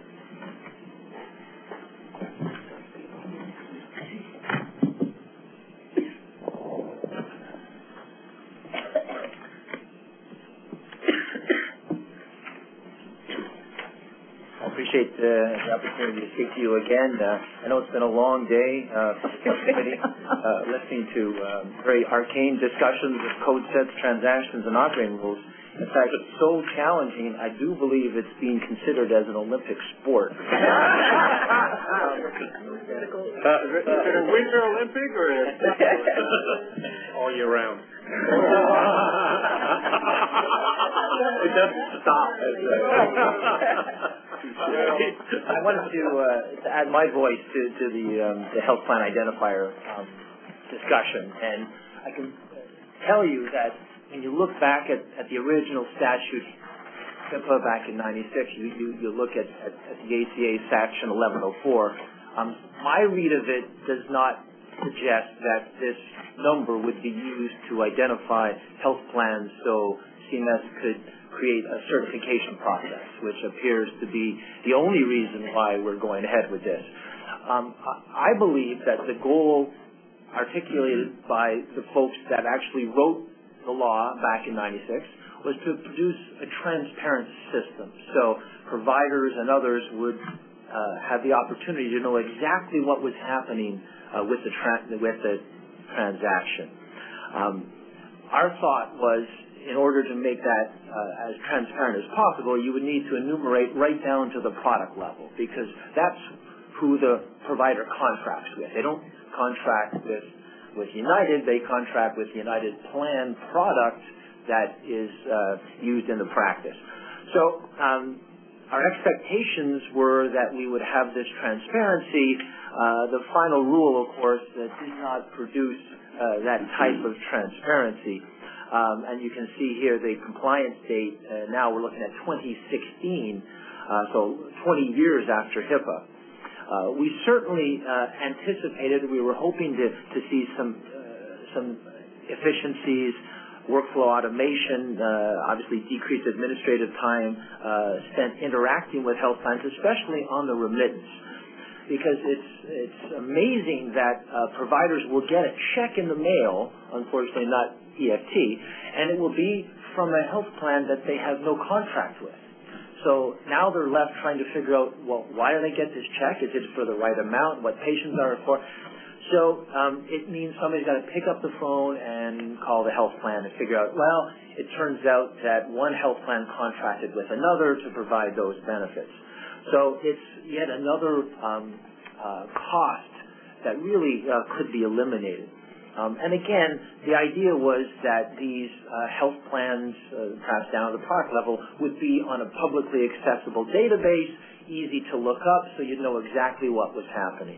Appreciate the opportunity to speak to you again. I know it's been a long day for the subcommittee, listening to very arcane discussions of code sets, transactions, and operating rules. In fact, it's so challenging, I do believe it's being considered as an Olympic sport. Winter Olympic or all year round? It doesn't stop. I wanted to add my voice to the health plan identifier discussion, and I can tell you that when you look back at the original statute, HIPAA back in '96, you look at the ACA Section 1104. My read of it does not suggest that this number would be used to identify health plans so CMS could create a certification process, which appears to be the only reason why we're going ahead with this. I believe that the goal articulated by the folks that actually wrote the law back in '96 was to produce a transparent system, so providers and others would have the opportunity to know exactly what was happening with the transaction. Our thought was, in order to make that as transparent as possible, you would need to enumerate right down to the product level, because that's who the provider contracts with. They don't contract with United, they contract with United plan product that is used in the practice. So our expectations were that we would have this transparency. The final rule, of course, did not produce that type of transparency. And you can see here the compliance date. Now we're looking at 2016, so 20 years after HIPAA. We certainly anticipated, we were hoping to see some efficiencies, workflow automation, obviously decreased administrative time spent interacting with health plans, especially on the remittance. Because it's amazing that providers will get a check in the mail, unfortunately not EFT, and it will be from a health plan that they have no contract with. So now they're left trying to figure out, well, why do they get this check? Is it for the right amount? What patients are it for? So it means somebody's got to pick up the phone and call the health plan and figure out, well, it turns out that one health plan contracted with another to provide those benefits. So it's yet another cost that really could be eliminated. And again, the idea was that these health plans, perhaps down at the product level, would be on a publicly accessible database, easy to look up, so you'd know exactly what was happening.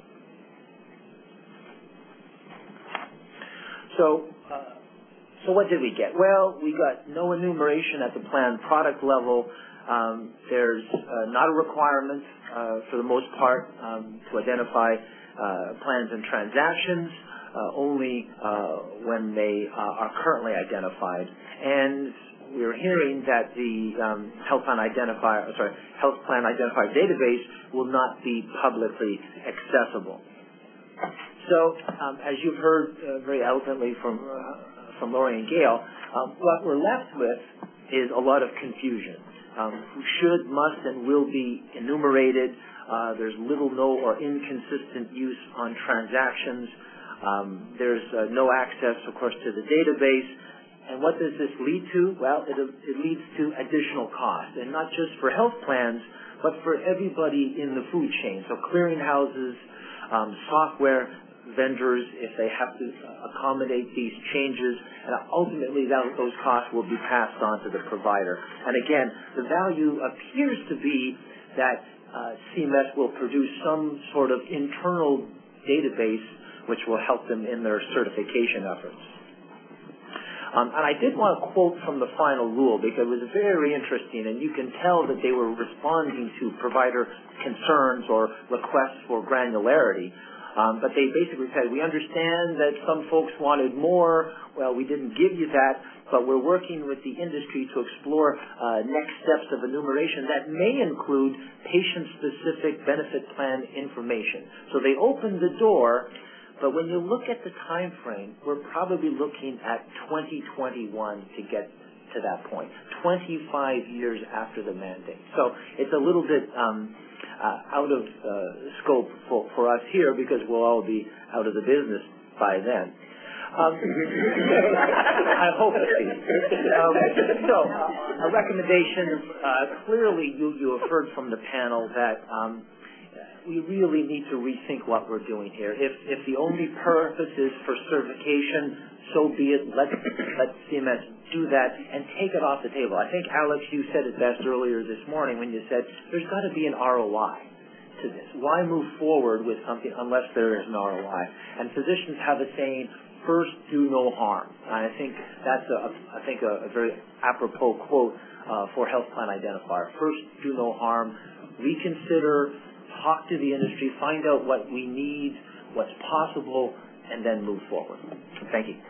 So what did we get? Well, we got no enumeration at the plan product level. There's not a requirement, for the most part, to identify plans and transactions. Only when they are currently identified. And we're hearing that the health plan identifier database will not be publicly accessible. So, as you've heard very eloquently from Lori and Gail, what we're left with is a lot of confusion. Who should, must, and will be enumerated. There's little, no, or inconsistent use on transactions. There's no access, of course, to the database. And what does this lead to? Well, it leads to additional cost, and not just for health plans, but for everybody in the food chain. So clearinghouses, software vendors, if they have to accommodate these changes, and ultimately those costs will be passed on to the provider. And again, the value appears to be that CMS will produce some sort of internal database which will help them in their certification efforts. And I did want to quote from the final rule because it was very interesting, and you can tell that they were responding to provider concerns or requests for granularity. But they basically said, we understand that some folks wanted more. Well, we didn't give you that, but we're working with the industry to explore next steps of enumeration that may include patient-specific benefit plan information. So they opened the door, but when you look at the time frame, we're probably looking at 2021 to get to that point, 25 years after the mandate. So it's a little bit out of scope for us here because we'll all be out of the business by then. I hope at least. So, a recommendation, clearly you have heard from the panel that we really need to rethink what we're doing here. If the only purpose is for certification, so be it. Let CMS do that and take it off the table. I think, Alex, you said it best earlier this morning when you said there's got to be an ROI to this. Why move forward with something unless there is an ROI? And physicians have a saying, first do no harm. And I think that's a very apropos quote for Health Plan Identifier. First do no harm, reconsider, talk to the industry, find out what we need, what's possible, and then move forward. Thank you.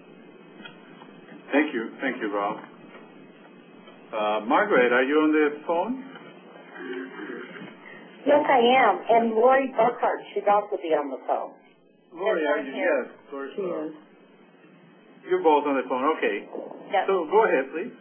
Thank you, Rob. Margaret, are you on the phone? Yes, I am. And Lori Burkhart should also be on the phone. Lori, are you? Yes, Lori. She is. You're both on the phone. Okay. Yes. So go ahead, please.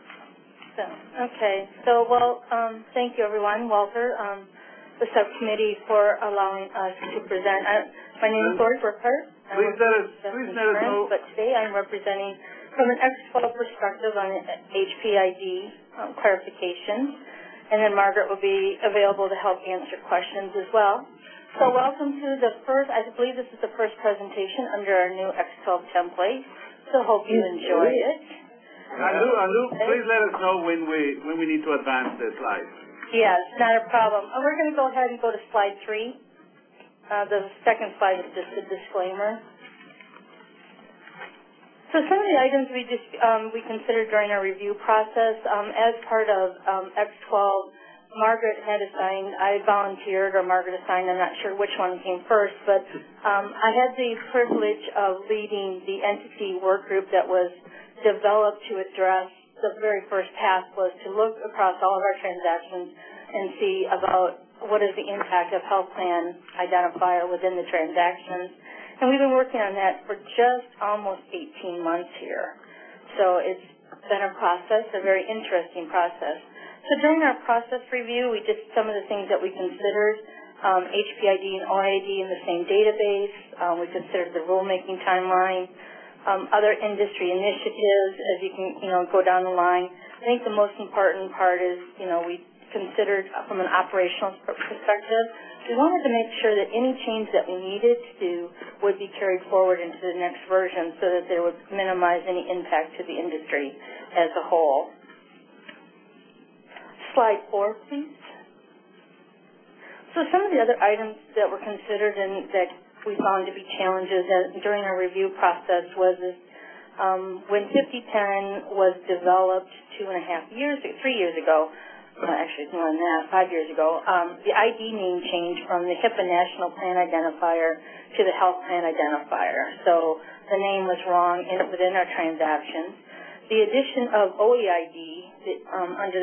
Thank you, everyone. Walter, the subcommittee for allowing us to present. My name is Lori Burkhart. Please let us know. But today I'm representing from an X12 perspective on HPID clarification, and then Margaret will be available to help answer questions as well. So welcome to the first, I believe this is the first presentation under our new X12 template, so hope you enjoy it. Anu, please let us know when we need to advance the slides. Yes, not a problem. We're going to go ahead and go to slide 3. The second slide is just a disclaimer. So some of the items we considered during our review process, as part of X12, Margaret had assigned, I volunteered, or Margaret assigned, I'm not sure which one came first, but I had the privilege of leading the entity work group that was developed to address, the very first task was to look across all of our transactions and see about what is the impact of health plan identifier within the transactions. And we've been working on that for just almost 18 months here. So it's been a process, a very interesting process. So during our process review, we did some of the things that we considered, HPID and OID in the same database. We considered the rulemaking timeline, other industry initiatives, as you can, go down the line. I think the most important part is, we considered from an operational perspective, we wanted to make sure that any change that we needed to do would be carried forward into the next version so that they would minimize any impact to the industry as a whole. Slide 4, please. So some of the other items that were considered and that we found to be challenges during our review process was this, when 5010 was developed 3 years ago, actually it's more than that, 5 years ago, the ID name changed from the HIPAA National Plan Identifier to the Health Plan Identifier. So the name was wrong within our transactions. The addition of OEID under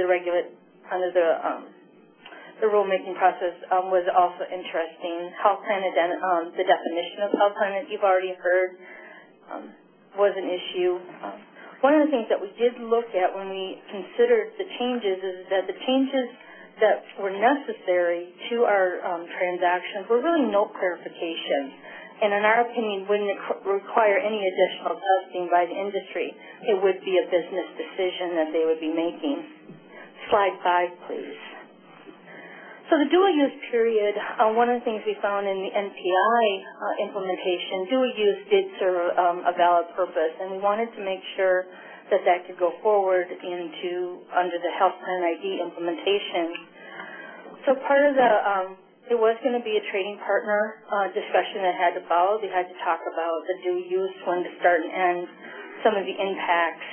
the rulemaking process was also interesting. Health plan the definition of health plan that you've already heard was an issue. One of the things that we did look at when we considered the changes is that the changes that were necessary to our transactions were really no clarification. And in our opinion, wouldn't require any additional testing by the industry. It would be a business decision that they would be making. Slide 5, please. So the dual use period, one of the things we found in the NPI implementation, dual use did serve a valid purpose, and we wanted to make sure that that could go forward under the Health Plan ID implementation. So part of it was going to be a trading partner discussion that had to follow. They had to talk about the dual use, when to start and end, some of the impacts,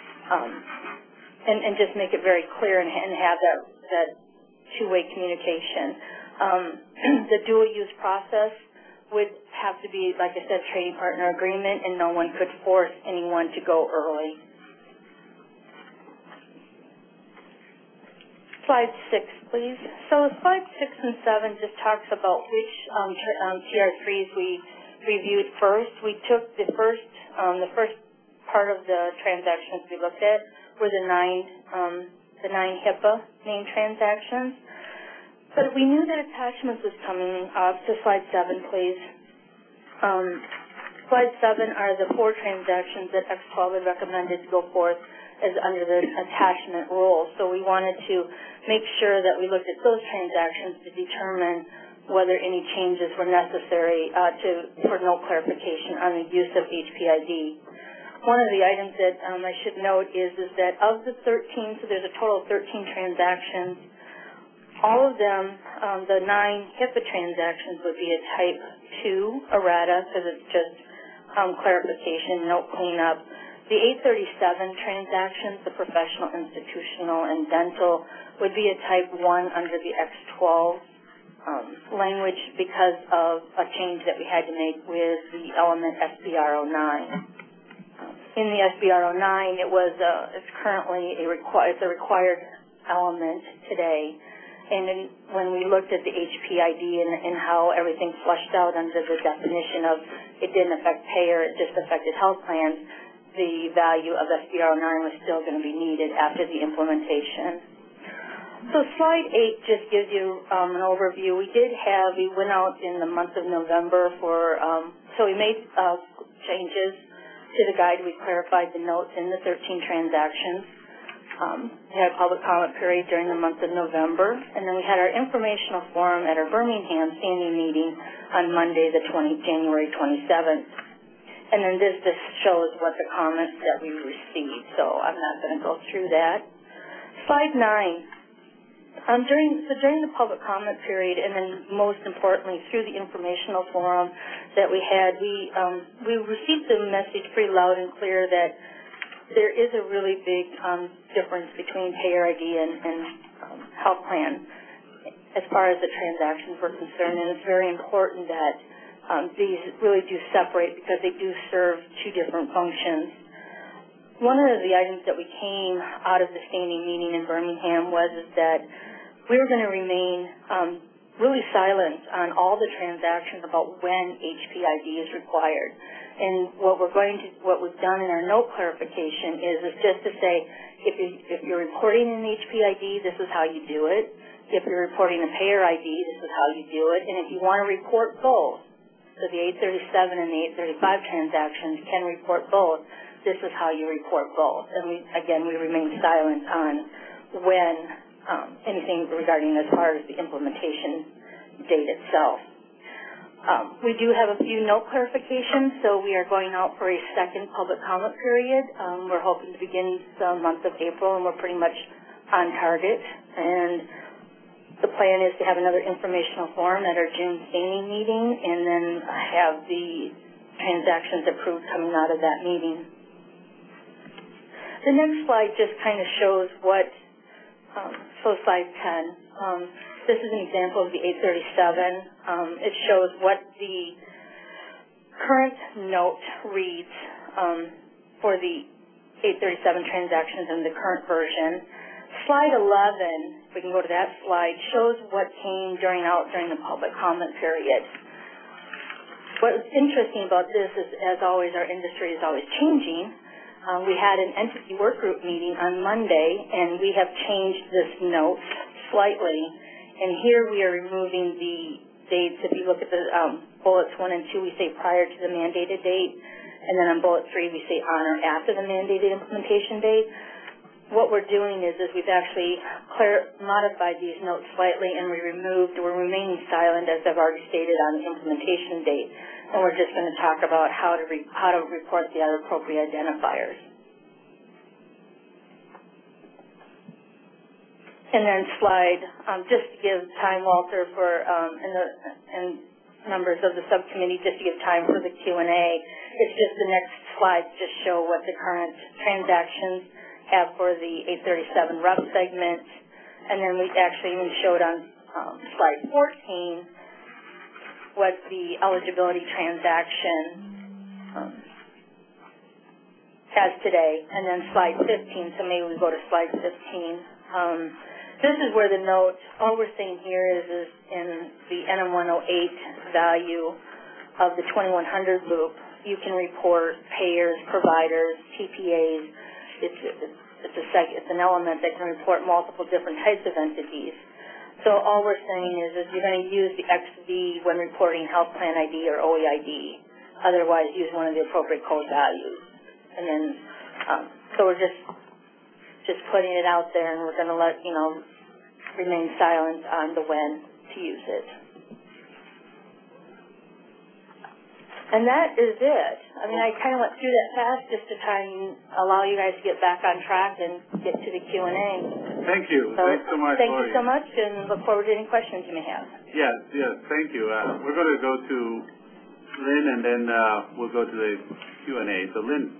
and just make it very clear and have that two-way communication. The dual use process would have to be, like I said, trading partner agreement, and no one could force anyone to go early. Slide 6, please. So slide 6 and 7 just talks about which TR3s we reviewed first. We took the first part of the transactions we looked at were the nine HIPAA named transactions. But we knew that attachments was coming up. To slide 7, please. Slide 7 are the 4 transactions that X12 had recommended to go forth as under the attachment rule. So we wanted to make sure that we looked at those transactions to determine whether any changes were necessary for note clarification on the use of HPID. One of the items that I should note is that of the 13, so there's a total of 13 transactions, all of them, the 9 HIPAA transactions would be a type 2 errata because it's just clarification, note cleanup. The 837 transactions, the professional, institutional, and dental, would be a type 1 under the X12 language because of a change that we had to make with the element SBR09. In the SBR09, it's currently a required element today. And then when we looked at the HPID and how everything flushed out under the definition of it didn't affect payer, it just affected health plans, the value of SBR09 was still going to be needed after the implementation. So slide 8 just gives you an overview. We went out in the month of November so we made changes to the guide. We clarified the notes in the 13 transactions. We had a public comment period during the month of November, and then we had our informational forum at our Birmingham standing meeting on Monday, January 27th. And then this just shows what the comments that we received, so I'm not going to go through that. Slide 9. During the public comment period, and then most importantly through the informational forum that we had, we received the message pretty loud and clear that there is a really big difference between payer ID and health plan as far as the transactions were concerned, and it's very important that these really do separate because they do serve 2 different functions. One of the items that we came out of the standing meeting in Birmingham was that we were going to remain really silent on all the transactions about when HPID is required. And what we've done in our note clarification is just to say, if you're reporting an HPID, this is how you do it. If you're reporting a payer ID, this is how you do it. And if you want to report both, so the 837 and the 835 transactions can report both, this is how you report both. And we remain silent on when anything regarding as far as the implementation date itself. We do have a few note clarifications, so we are going out for a second public comment period. We're hoping to begin the month of April, and we're pretty much on target. And the plan is to have another informational forum at our June standing meeting and then have the transactions approved coming out of that meeting. The next slide just kind of shows slide 10. This is an example of the 837. It shows what the current note reads for the 837 transactions in the current version. Slide 11, if we can go to that slide, shows what came during the public comment period. What's interesting about this is, as always, our industry is always changing. We had an entity work group meeting on Monday, and we have changed this note slightly. And here we are removing the dates. If you look at the bullets 1 and 2, we say prior to the mandated date. And then on bullet 3, we say on or after the mandated implementation date. What we're doing is we've actually modified these notes slightly, and we're remaining silent, as I've already stated, on the implementation date. And we're just going to talk about how to report the other appropriate identifiers. And then slide, just to give time, Walter, and members of the subcommittee, just to give time for the Q&A, it's just the next slides just show what the current transactions have for the 837 rep segment. And then we actually even showed on slide 14 what the eligibility transaction has today, and then slide 15, so maybe we go to slide 15. This is where the note, all we're saying here is in the NM108 value of the 2100 loop, you can report payers, providers, TPAs. It's an element that can report multiple different types of entities. So all we're saying is you're going to use the XV when reporting health plan ID or OEID. Otherwise, use one of the appropriate code values. And then, so we're just putting it out there, and we're going to let, remain silent on the when to use it. And that is it. I mean, I kind of went through that fast just to try and allow you guys to get back on track and get to the Q&A. Thank you. So, thanks so much, thank Lori. you so much, and look forward to any questions you may have. Yes, thank you. We're going to go to Lynn, and then we'll go to the Q&A. So, Lynn.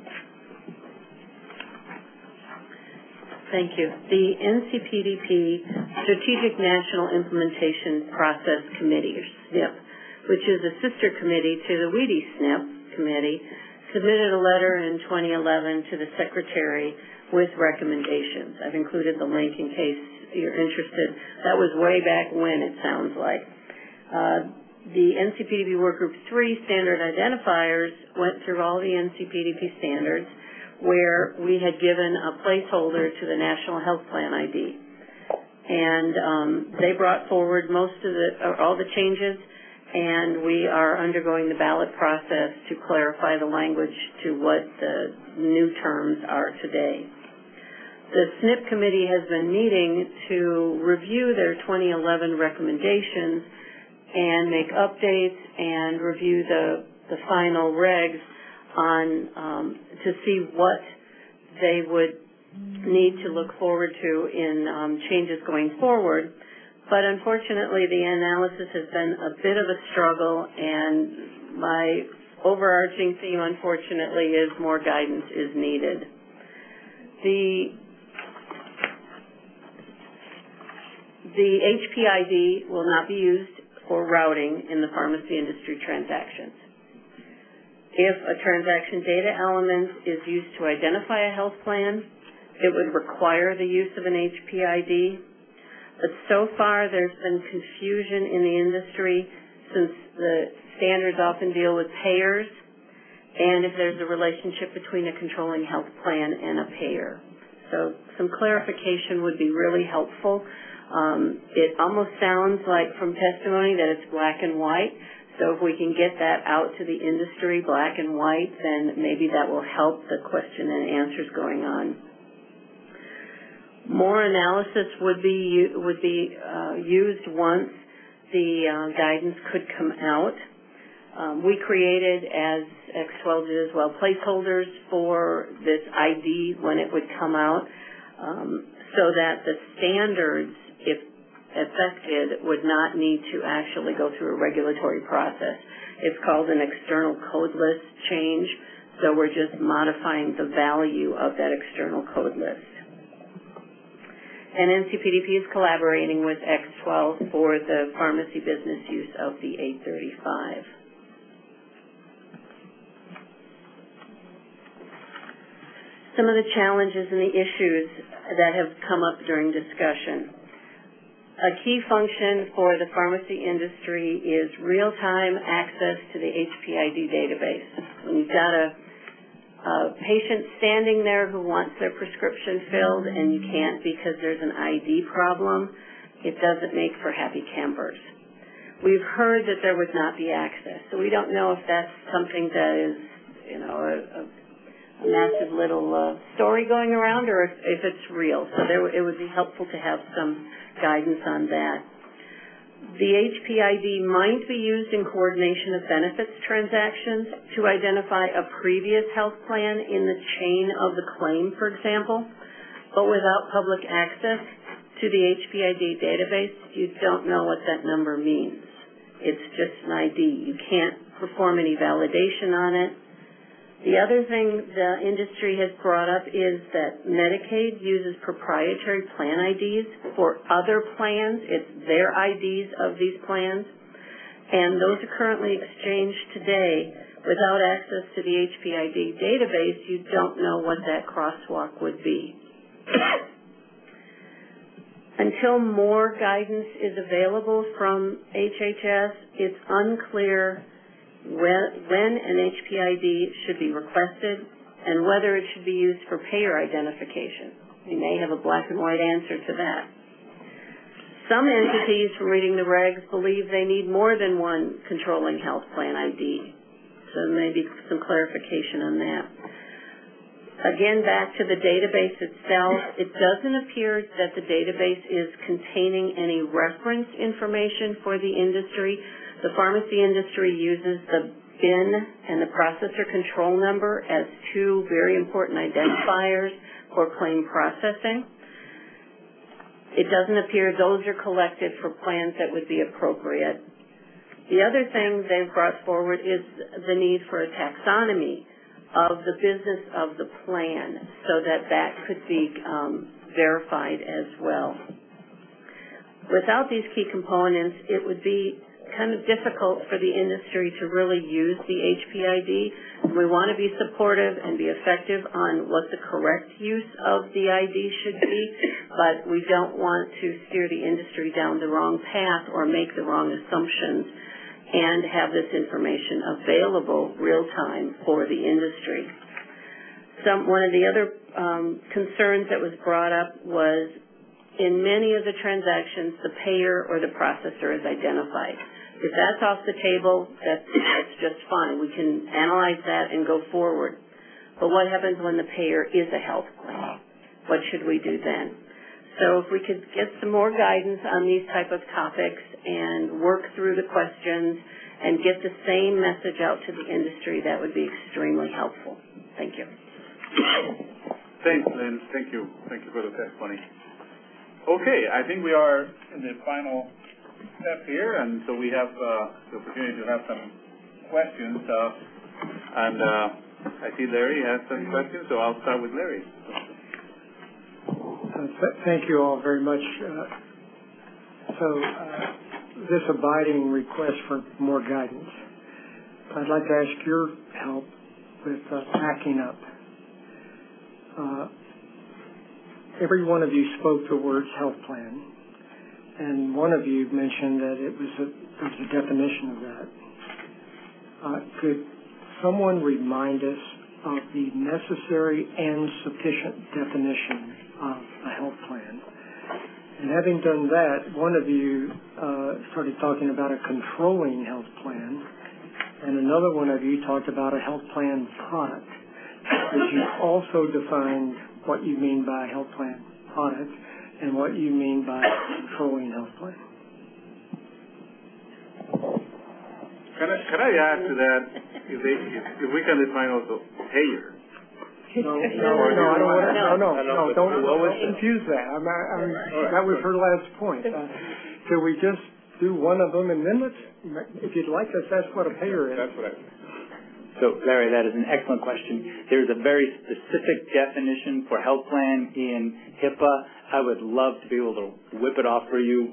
Thank you. The NCPDP Strategic National Implementation Process Committee, or SNP, which is a sister committee to the WEDI SNP committee, submitted a letter in 2011 to the Secretary with recommendations. I've included the link in case you're interested. That was way back when, it sounds like. The NCPDP Workgroup 3 standard identifiers went through all the NCPDP standards, where we had given a placeholder to the National Health Plan ID. And they brought forward all the changes, and we are undergoing the ballot process to clarify the language to what the new terms are today. The SNP committee has been meeting to review their 2011 recommendations and make updates and review the final regs to see what they would need to look forward to in changes going forward. But unfortunately, the analysis has been a bit of a struggle, and my overarching theme, unfortunately, is more guidance is needed. The HPID will not be used for routing in the pharmacy industry transactions. If a transaction data element is used to identify a health plan, it would require the use of an HPID. But so far, there's been confusion in the industry since the standards often deal with payers and if there's a relationship between a controlling health plan and a payer. So some clarification would be really helpful. It almost sounds like from testimony that it's black and white. So if we can get that out to the industry, black and white, then maybe that will help the question and answers going on. More analysis would be used once the guidance could come out. We created, as X12 did as well, placeholders for this ID when it would come out, so that the standards, if affected, would not need to actually go through a regulatory process. It's called an external code list change, so we're just modifying the value of that external code list. And NCPDP is collaborating with X12 for the pharmacy business use of the 835. Some of the challenges and the issues that have come up during discussion. A key function for the pharmacy industry is real-time access to the HPID database. When you've got a patient standing there who wants their prescription filled and you can't because there's an ID problem, it doesn't make for happy campers. We've heard that there would not be access, so we don't know if that's something that is, a massive little story going around or if it's real. So it would be helpful to have some guidance on that. The HPID might be used in coordination of benefits transactions to identify a previous health plan in the chain of the claim, for example, but without public access to the HPID database, you don't know what that number means. It's just an ID. You can't perform any validation on it. The other thing the industry has brought up is that Medicaid uses proprietary plan IDs for other plans. It's their IDs of these plans. and those are currently exchanged today. Without access to the HPID database, you don't know what that crosswalk would be. Until more guidance is available from HHS, it's unclear when an HPID should be requested and whether it should be used for payer identification. We may have a black and white answer to that. Some entities, from reading the regs, believe they need more than one controlling health plan ID. So maybe some clarification on that. Again, back to the database itself, it doesn't appear that the database is containing any reference information for the industry. The pharmacy industry uses the BIN and the processor control number as two very important identifiers for claim processing. It doesn't appear those are collected for plans that would be appropriate. The other thing they've brought forward is the need for a taxonomy of the business of the plan so that that could be verified as well. Without these key components, it would be kind of difficult for the industry to really use the HPID. We want to be supportive and be effective on what the correct use of the ID should be, but we don't want to steer the industry down the wrong path or make the wrong assumptions and have this information available real time for the industry. One of the other concerns that was brought up was in many of the transactions, the payer or the processor is identified. If that's off the table, that's just fine. We can analyze that and go forward. But what happens when the payer is a health plan? What should we do then? So if we could get some more guidance on these type of topics and work through the questions and get the same message out to the industry, that would be extremely helpful. Thank you. Thanks, Lynn. Thank you. Thank you for the testimony. Okay, I think we are in the final step here, and so we have the opportunity to have some questions. I see Larry has some questions, so I'll start with Larry. Thank you all very much. This abiding request for more guidance, I'd like to ask your help with packing up. Every one of you spoke the words health plan, and one of you mentioned that there's a definition of that. Could someone remind us of the necessary and sufficient definition of a health plan? And having done that, one of you started talking about a controlling health plan, and another one of you talked about a health plan product. Could you also define what you mean by health plan product and what you mean by controlling health plan? Can I add to that? If we can define also payer. No, don't confuse that. That was her last point. Could we just do one of them, and then if you'd like, let's ask what a payer is. That's what I So, Larry, that is an excellent question. There's a very specific definition for health plan in HIPAA. I would love to be able to whip it off for you.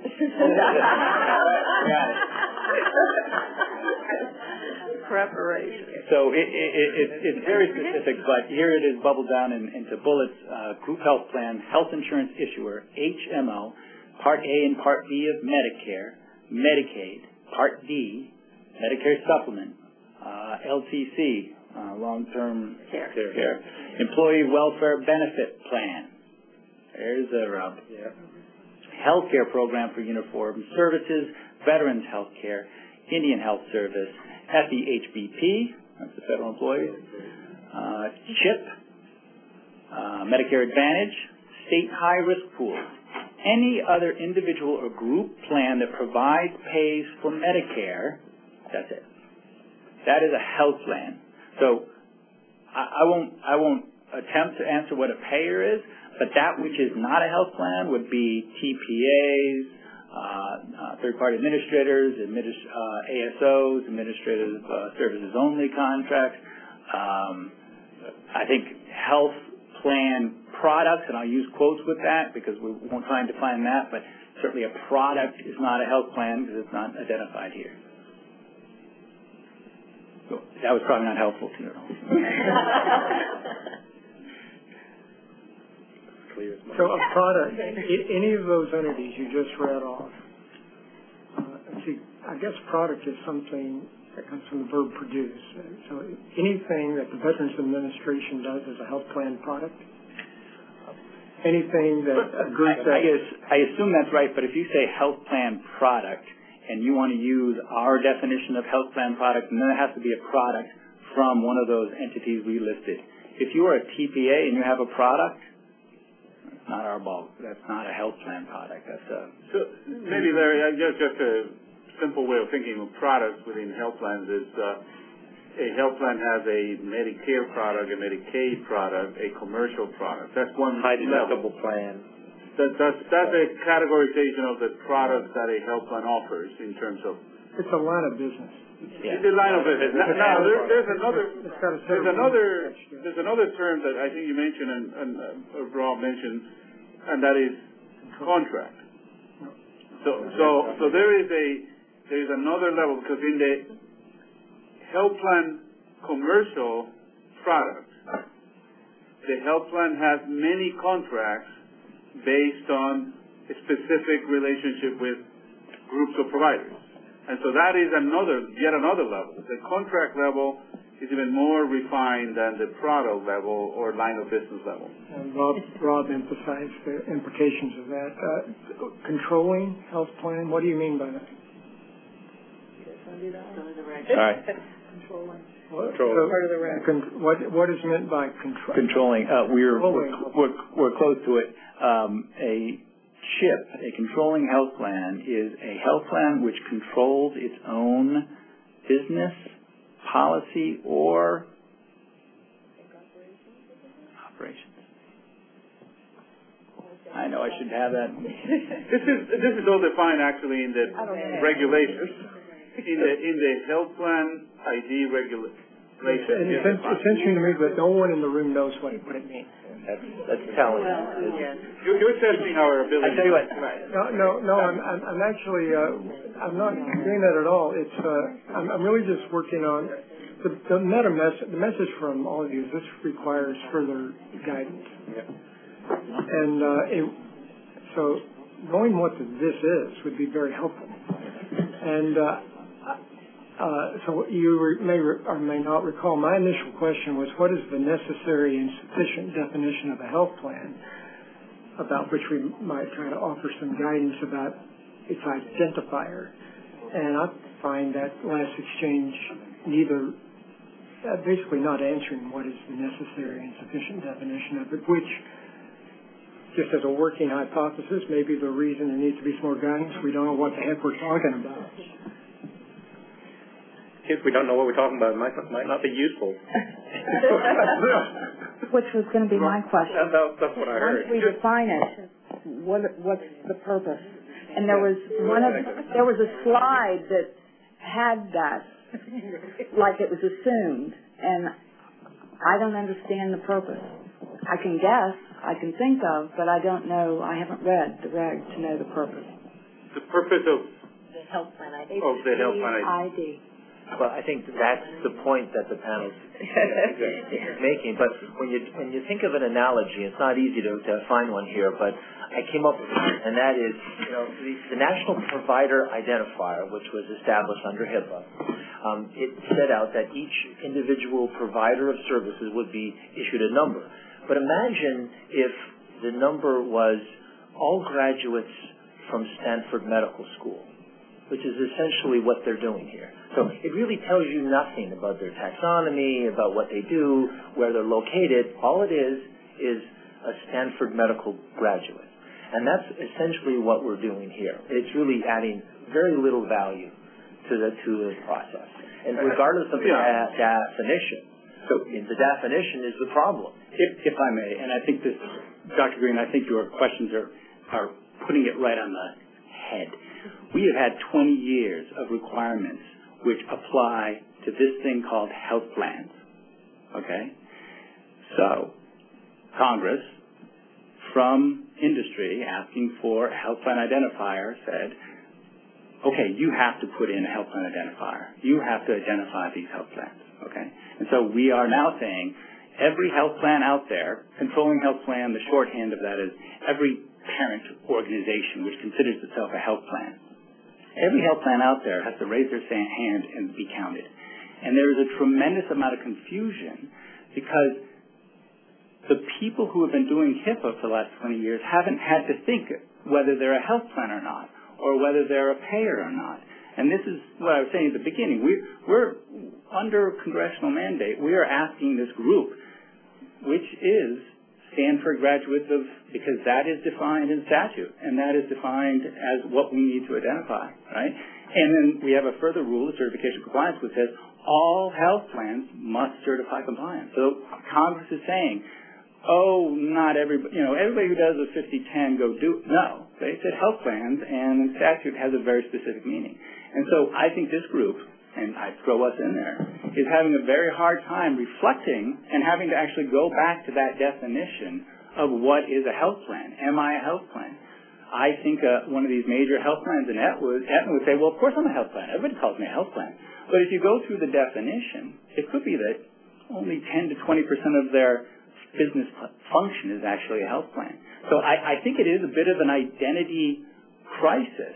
Preparation. So it's very specific, but here it is bubbled down into bullets. Group health plan, health insurance issuer, HMO, Part A and Part B of Medicare, Medicaid, Part D, Medicare supplement, LTC, long-term care, employee welfare benefit plan. There's a rub. Healthcare program for uniform services, veterans health care, Indian Health Service, FEHBP, that's the federal employees, CHIP, Medicare Advantage, state high-risk pool, any other individual or group plan that provides, pays for Medicare, that's it. That is a health plan. So I won't attempt to answer what a payer is, but that which is not a health plan would be TPAs, third-party administrators, ASOs, administrative services only contracts. I think health plan products, and I'll use quotes with that because we won't try and define that, but certainly a product is not a health plan because it's not identified here. That was probably not helpful to you at all. So a product, any of those entities you just read off, see, I guess product is something that comes from the verb produce. So anything that the Veterans Administration does as a health plan product, anything that a group that... I assume that's right, but if you say health plan product and you want to use our definition of health plan product, and then it has to be a product from one of those entities we listed. If you are a TPA and you have a product, it's not our ball. That's not a health plan product. That's a... So maybe, Larry, just a simple way of thinking of products within health plans is a health plan has a Medicare product, a Medicaid product, a commercial product. That's one high deductible plan. That's a categorization of the products that a health plan offers in terms of... It's a line of business. Yeah. It's a line of business. Now, there's another term that I think you mentioned and Rob mentioned, and that is contract. So there is another level, because in the health plan commercial product, the health plan has many contracts based on a specific relationship with groups of providers. And so that is yet another level. The contract level is even more refined than the product level or line of business level. And Rob emphasized the implications of that. Controlling health plan, what do you mean by that? Sorry. Controlling. What is meant by controlling? We're close to it. A controlling health plan is a health plan which controls its own business, policy, or operations. I know I should have that. This is all defined actually in the regulations. In the health plan ID regulations. It's interesting to me that no one in the room knows what it means. That's telling. You're testing our ability. I tell you what. No. I'm actually. I'm not doing that at all. It's. I'm really just working on the meta message. The message from all of you is this requires further guidance. And so knowing what this is would be very helpful. And so you may or may not recall, my initial question was, what is the necessary and sufficient definition of a health plan, about which we might try to offer some guidance about its identifier. And I find that last exchange basically not answering what is the necessary and sufficient definition of it, which, just as a working hypothesis, may be the reason there needs to be some more guidance. We don't know what the heck we're talking about. If we don't know what we're talking about, it might not be useful. Which was going to be my question. That's what I heard. Once we define it, what's the purpose? And there was a slide that had that, like it was assumed, and I don't understand the purpose. I can guess, I can think of, but I don't know. I haven't read the reg to know the purpose. The purpose of the health plan ID. Of the health plan ID. Well, I think that's the point that the panel is making. But when you think of an analogy, it's not easy to find one here, but I came up with one, and that is, the National Provider Identifier, which was established under HIPAA, it set out that each individual provider of services would be issued a number. But imagine if the number was all graduates from Stanford Medical School, which is essentially what they're doing here. So it really tells you nothing about their taxonomy, about what they do, where they're located. All it is a Stanford Medical graduate. And that's essentially what we're doing here. It's really adding very little value to the process. And regardless of the definition, so the definition is the problem. If I may, and I think this, Dr. Green, I think your questions are putting it right on the head. We have had 20 years of requirements which apply to this thing called health plans. Okay? So, Congress, from industry, asking for a health plan identifier, said, okay, you have to put in a health plan identifier. You have to identify these health plans, okay? And so we are now saying every health plan out there, controlling health plan, the shorthand of that is every parent organization which considers itself a health plan. Every health plan out there has to raise their hand and be counted. And there is a tremendous amount of confusion because the people who have been doing HIPAA for the last 20 years haven't had to think whether they're a health plan or not, or whether they're a payer or not. And this is what I was saying at the beginning. We're under congressional mandate. We are asking this group, which is Stanford graduates of, because that is defined in statute, and that is defined as what we need to identify, right? And then we have a further rule, the certification compliance, which says all health plans must certify compliance. So Congress is saying, oh, not everybody, everybody who does a 50-10 go do, no. They said health plans, and statute has a very specific meaning. And so I think this group, and I throw us in there, is having a very hard time reflecting and having to actually go back to that definition of what is a health plan. Am I a health plan? I think one of these major health plans in Aetna would say, well, of course I'm a health plan. Everybody calls me a health plan. But if you go through the definition, it could be that only 10 to 20% of their business function is actually a health plan. So I think it is a bit of an identity crisis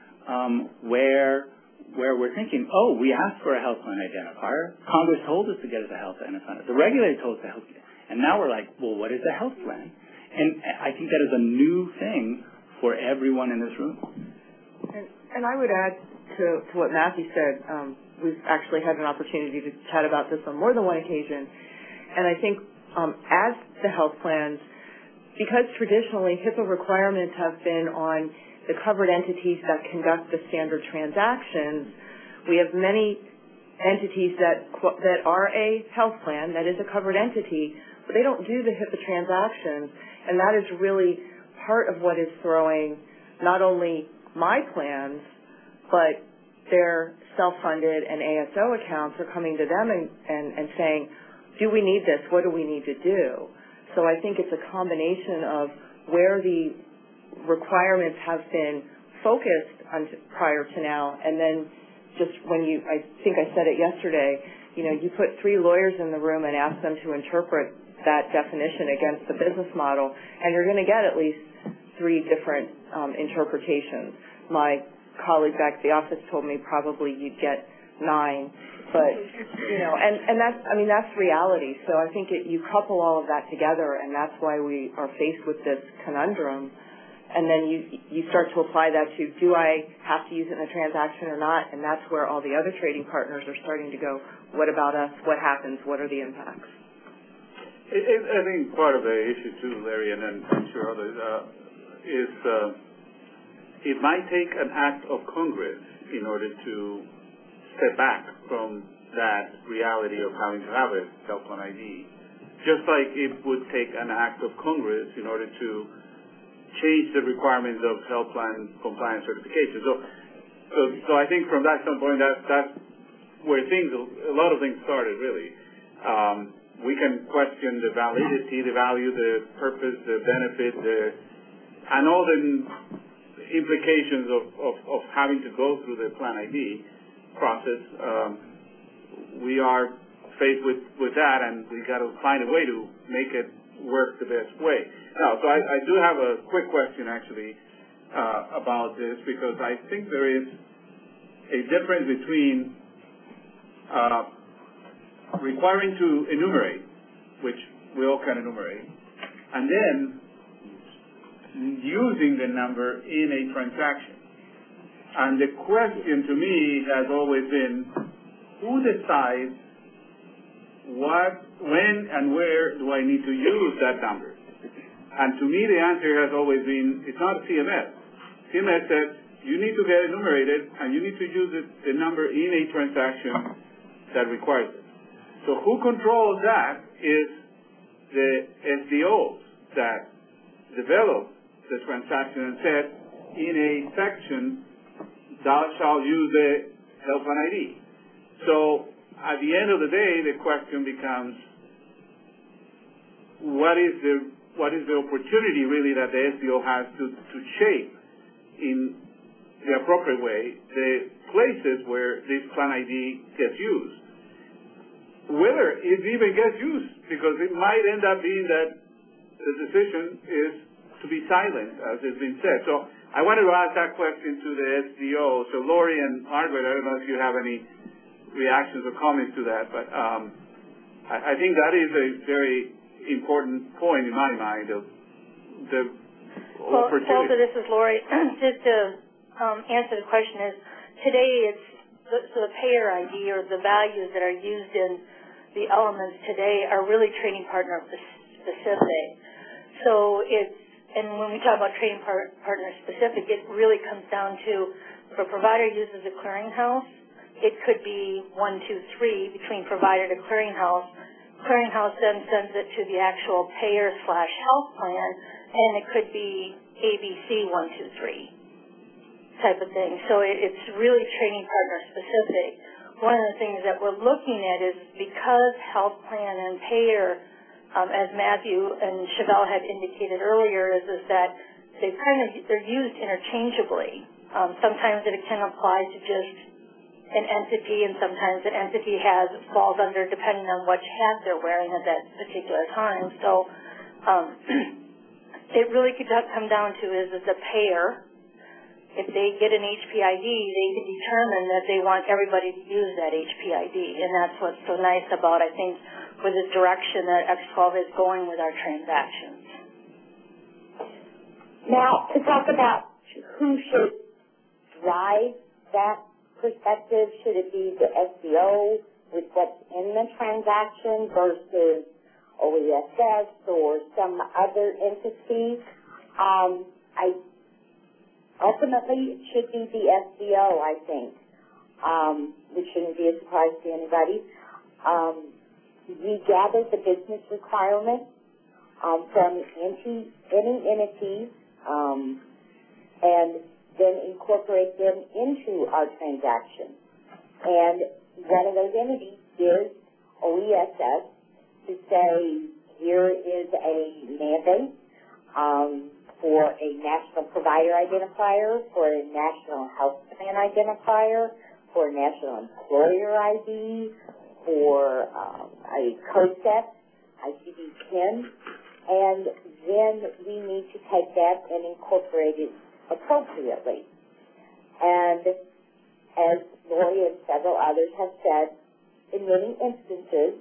where we're thinking, oh, we asked for a health plan identifier. Congress told us to get us a health identifier. The regulator told us to help. And now we're like, well, what is a health plan? And I think that is a new thing for everyone in this room. And I would add to what Matthew said, we've actually had an opportunity to chat about this on more than one occasion. And I think as the health plans, because traditionally HIPAA requirements have been on the covered entities that conduct the standard transactions, we have many entities that are a health plan, that is a covered entity, but they don't do the HIPAA transactions, and that is really part of what is throwing not only my plans, but their self-funded and ASO accounts are coming to them and saying, do we need this? What do we need to do? So I think it's a combination of where the requirements have been focused on prior to now, and then just when I think I said it yesterday, you put 3 lawyers in the room and ask them to interpret that definition against the business model, and you're going to get at least 3 different interpretations. My colleague back at the office told me probably you'd get 9, but and that's reality. So I think you couple all of that together, and that's why we are faced with this conundrum. And then you start to apply that to, do I have to use it in a transaction or not? And that's where all the other trading partners are starting to go, what about us? What happens? What are the impacts? I think part of the issue too, Larry, and then I'm sure others, is it might take an act of Congress in order to step back from that reality of having to have a health plan ID, just like it would take an act of Congress in order to change the requirements of health plan compliance certification. So I think from that standpoint, that's where a lot of things started, really. We can question the validity, the value, the purpose, the benefit, and all the implications of having to go through the plan ID process. We are faced with that, and we got to find a way to make it work the best way. Now, so I do have a quick question, actually, about this, because I think there is a difference between requiring to enumerate, which we all can enumerate, and then using the number in a transaction. And the question to me has always been, who decides when and where do I need to use that number? And to me, the answer has always been, it's not CMS. CMS says, you need to get enumerated, and you need to use the number in a transaction that requires it. So who controls that is the SDOs that develop the transaction and said, in a section, thou shalt use the health plan ID. So at the end of the day, the question becomes, what is the opportunity really that the SDO has to shape in the appropriate way the places where this plan ID gets used. Whether it even gets used, because it might end up being that the decision is to be silent, as has been said. So I wanted to ask that question to the SDO. So Lori and Margaret, I don't know if you have any reactions or comments to that, but I think that is a very important point in my mind of the opportunity. Walter, this is Lori. Just to answer the question is, today it's the payer ID or the values that are used in the elements today are really trading partner specific. So and when we talk about trading partner specific, it really comes down to if a provider uses a clearinghouse, it could be 1, 2, 3 between provider to clearinghouse. Clearinghouse then sends it to the actual payer/health plan, and it could be ABC 1, 2, 3 type of thing. So it's really trading partner specific. One of the things that we're looking at is because health plan and payer, as Matthew and Chevelle had indicated earlier, is that they're used interchangeably. Sometimes it can apply to just an entity, and sometimes an entity falls under depending on which hat they're wearing at that particular time. So it really could come down to is the payer. If they get an HPID, they can determine that they want everybody to use that HPID, and that's what's so nice about, I think, with the direction that X12 is going with our transactions. Now, to talk about who should drive that perspective, should it be the SDO with what's in the transaction versus OESS or some other entity? Ultimately, it should be the SDO, I think, which shouldn't be a surprise to anybody. We gather the business requirements from any entity and then incorporate them into our transaction. And one of those entities is OESS to say, here is a mandate for a national provider identifier, for a national health plan identifier, for a national employer ID, for a COSEP, ICD-10, and then we need to take that and incorporate it appropriately. And as Lori and several others have said, in many instances,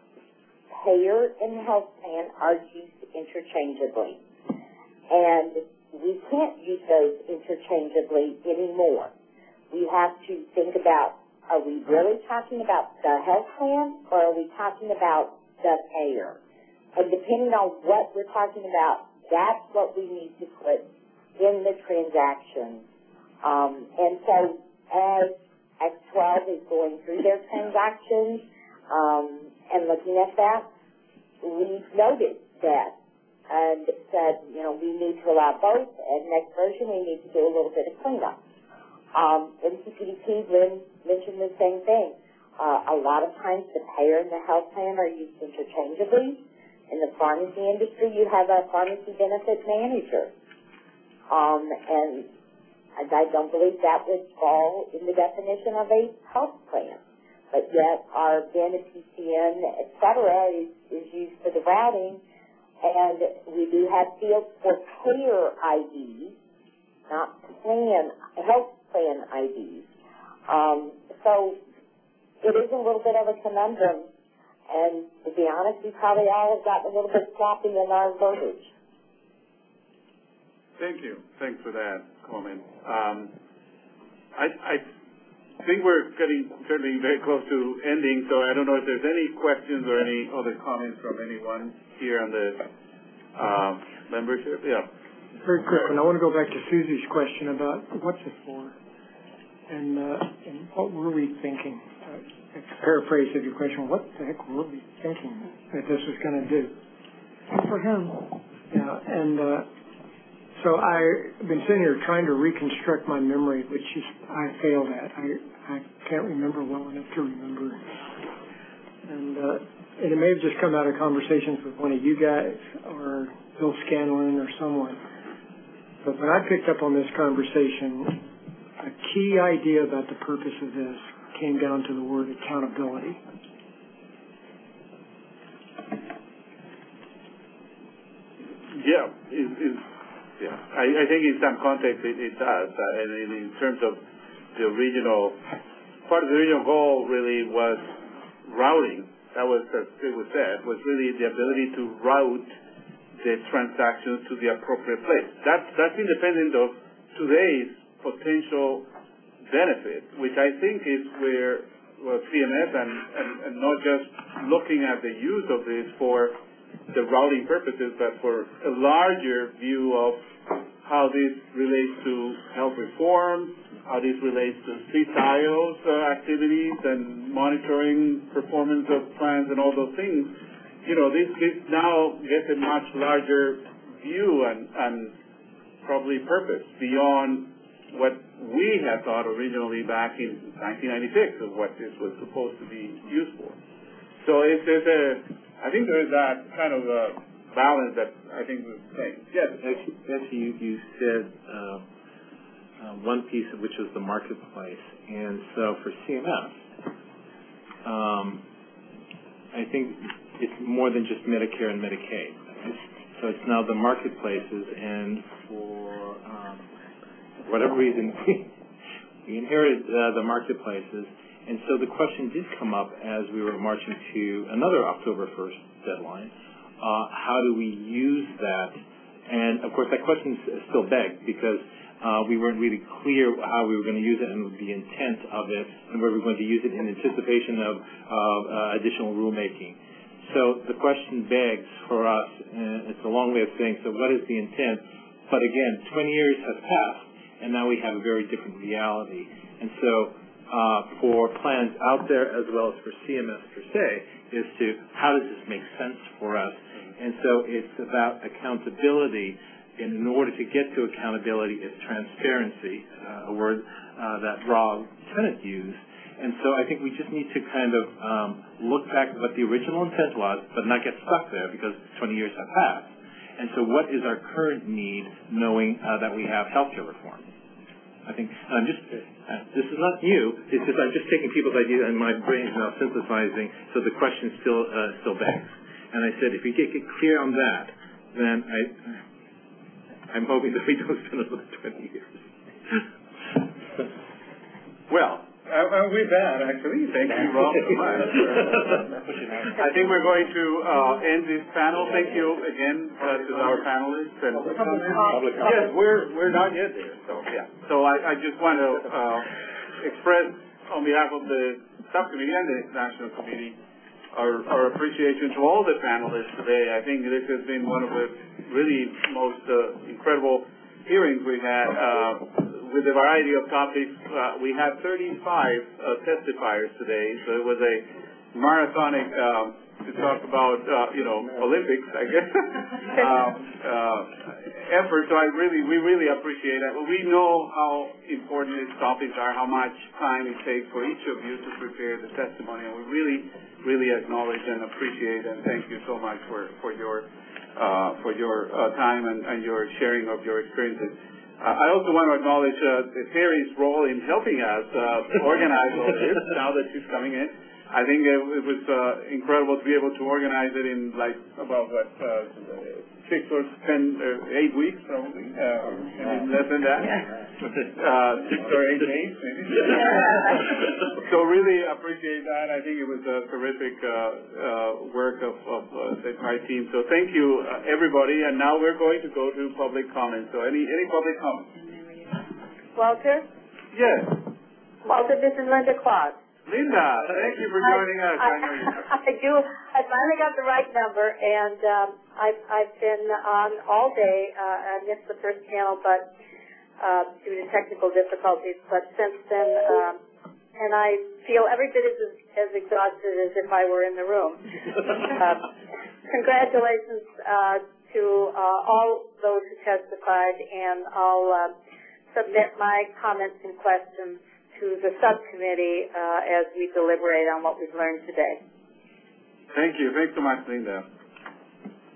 payer and health plan are used interchangeably. And we can't use those interchangeably anymore. We have to think about, are we really talking about the health plan or are we talking about the payer? And depending on what we're talking about, that's what we need to put in the transaction. And so as X12 is going through their transactions and looking at that, we noted that and said, we need to allow both, and next version we need to do a little bit of cleanup. NCPDP, Lynn mentioned the same thing. A lot of times the payer and the health plan are used interchangeably. In the pharmacy industry, you have a pharmacy benefit manager. And I don't believe that would fall in the definition of a health plan. But yet our BIN, PCN, et cetera, is used for the routing. And we do have fields for payer IDs, not health plan IDs. So it is a little bit of a conundrum. And to be honest, we probably all have gotten a little bit sloppy in our verbiage. Thank you. Thanks for that comment. I think we're getting certainly very close to ending, so I don't know if there's any questions or any other comments from anyone here on the membership. Yeah. Very quick, and I want to go back to Susie's question about what's it for, and what were we thinking? To paraphrase of your question, what the heck were we thinking that this was going to do? For him. Yeah, and so I've been sitting here trying to reconstruct my memory, which I failed at. I can't remember well enough to remember. And it may have just come out of conversations with one of you guys or Bill Scanlon or someone. But when I picked up on this conversation, a key idea about the purpose of this came down to the word accountability. I think in some context it does. And in terms of the original, part of the original goal really was routing. That was, as it was said, was really the ability to route the transactions to the appropriate place. That's independent of today's potential benefit, which I think is where CMS and not just looking at the use of this for the routing purposes, but for a larger view of how this relates to health reform, how this relates to CSIO's activities and monitoring performance of plans and all those things. You know, this now gets a much larger view and probably purpose beyond what we had thought originally back in 1996 of what this was supposed to be used for. So I think there is that kind of a balance that I think we're saying. Yes. Actually, you said one piece of which was the marketplace, and so for CMS, I think it's more than just Medicare and Medicaid. So it's now the marketplaces, and for whatever reason, we inherited the marketplaces. And so the question did come up as we were marching to another October 1st deadline. How do we use that? And, of course, that question is still begged because we weren't really clear how we were going to use it and the intent of it and where we were going to use it in anticipation of additional rulemaking. So the question begs for us, and it's a long way of saying, so what is the intent? But, again, 20 years has passed, and now we have a very different reality. And so for plans out there as well as for CMS per se is to how does this make sense for us? And so it's about accountability. And in order to get to accountability, it's transparency, a word that Rob Tennant used. And so I think we just need to kind of look back at what the original intent was, but not get stuck there because 20 years have passed. And so what is our current need, knowing that we have healthcare reform? I think I'm just, this is not new, it's just I'm just taking people's ideas and my brain is now synthesizing, so the question still begs. And I said, if we get clear on that, then I'm hoping that we don't spend another 20 years. Well, with that, actually, thank you, Rob, so much. I think we're going to end this panel. Thank you again to our panelists. And yes, we're not yet there. So yeah. So I just want to express on behalf of the subcommittee and the National Committee our appreciation to all the panelists today. I think this has been one of the really most incredible hearings we've had. With a variety of topics, we had 35 testifiers today, so it was a marathonic to talk about, Olympics, I guess, effort. So we really appreciate that. We know how important these topics are, how much time it takes for each of you to prepare the testimony, and we really acknowledge and appreciate and thank you so much for your time and your sharing of your experiences. I also want to acknowledge Terry's role in helping us organize all this now that she's coming in. I think it was incredible to be able to organize it in about 8 weeks probably, less than that. 6 or 8 days maybe. So really appreciate that. I think it was a terrific work of the entire team. So thank you everybody. And now we're going to go to public comments. So any public comments? Walter? Yes. Walter, this is Linda Claus. Linda, thank you for joining us. I finally got the right number, and I've been on all day. I missed the first panel, but due to technical difficulties. But since then, and I feel every bit as exhausted as if I were in the room. Congratulations to all those who testified, and I'll submit my comments and questions to the subcommittee as we deliberate on what we've learned today. Thank you. Thanks so much, Linda.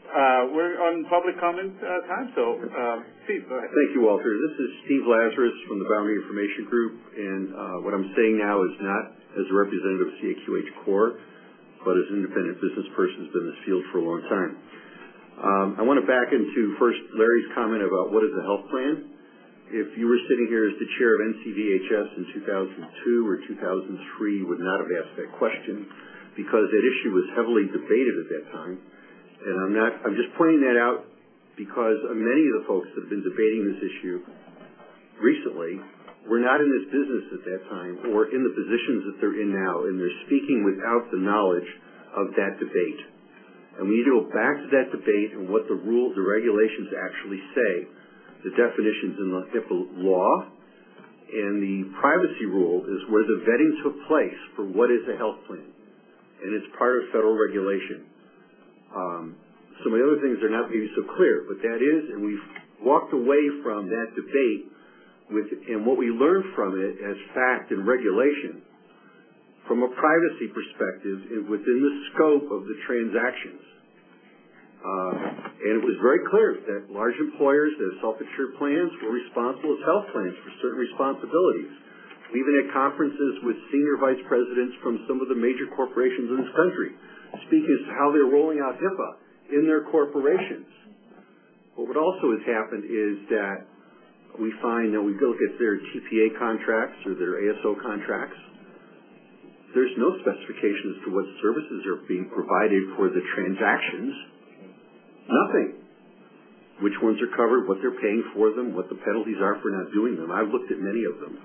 We're on public comment time, so Steve, go ahead. Thank you, Walter. This is Steve Lazarus from the Boundary Information Group, and what I'm saying now is not as a representative of CAQH Core, but as an independent business person who's been in this field for a long time. I want to back into first Larry's comment about what is a health plan. If you were sitting here as the chair of NCVHS in 2002 or 2003, you would not have asked that question because that issue was heavily debated at that time. And I'm just pointing that out because many of the folks that have been debating this issue recently were not in this business at that time or in the positions that they're in now, and they're speaking without the knowledge of that debate. And we need to go back to that debate and what the rules, the regulations actually say, the definitions in the HIPAA law, and the privacy rule is where the vetting took place for what is a health plan. And it's part of federal regulation. Some of the other things are not maybe so clear, but that is, and we've walked away from that debate and what we learned from it as fact and regulation from a privacy perspective within the scope of the transactions. And it was very clear that large employers that have self-insured plans were responsible as health plans for certain responsibilities. We even had conferences with senior vice presidents from some of the major corporations in this country speaking as to how they're rolling out HIPAA in their corporations. But what also has happened is that we find that we look at their TPA contracts or their ASO contracts, there's no specification as to what services are being provided for the transactions. Nothing. Which ones are covered, what they're paying for them, what the penalties are for not doing them. I've looked at many of them.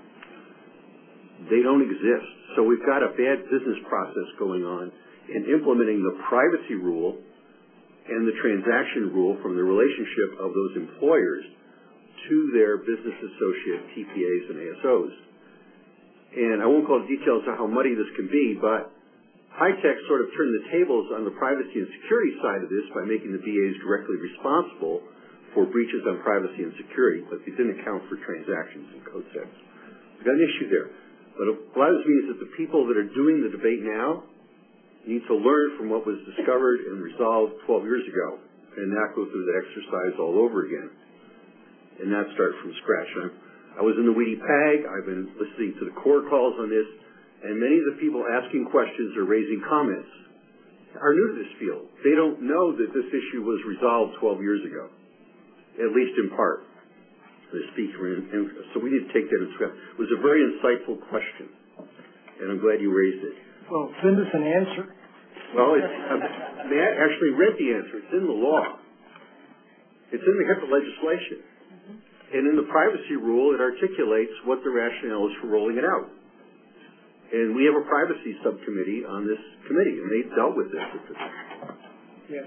They don't exist. So we've got a bad business process going on in implementing the privacy rule and the transaction rule from the relationship of those employers to their business associate TPAs and ASOs. And I won't go into details of how muddy this can be, but HITECH sort of turned the tables on the privacy and security side of this by making the BAs directly responsible for breaches on privacy and security, but they didn't account for transactions and code sets. We've got an issue there. But a lot of this means that the people that are doing the debate now need to learn from what was discovered and resolved 12 years ago and not go through the exercise all over again and not start from scratch. I was in the Weedy PAG. I've been listening to the core calls on this, and many of the people asking questions or raising comments are new to this field. They don't know that this issue was resolved 12 years ago, at least in part. The speaker, so we need to take that into account. It was a very insightful question, and I'm glad you raised it. Well, send us an answer. Well, they actually read the answer. It's in the law. It's in the HIPAA legislation. And in the privacy rule, it articulates what the rationale is for rolling it out. And we have a privacy subcommittee on this committee, and they dealt with this. Yes.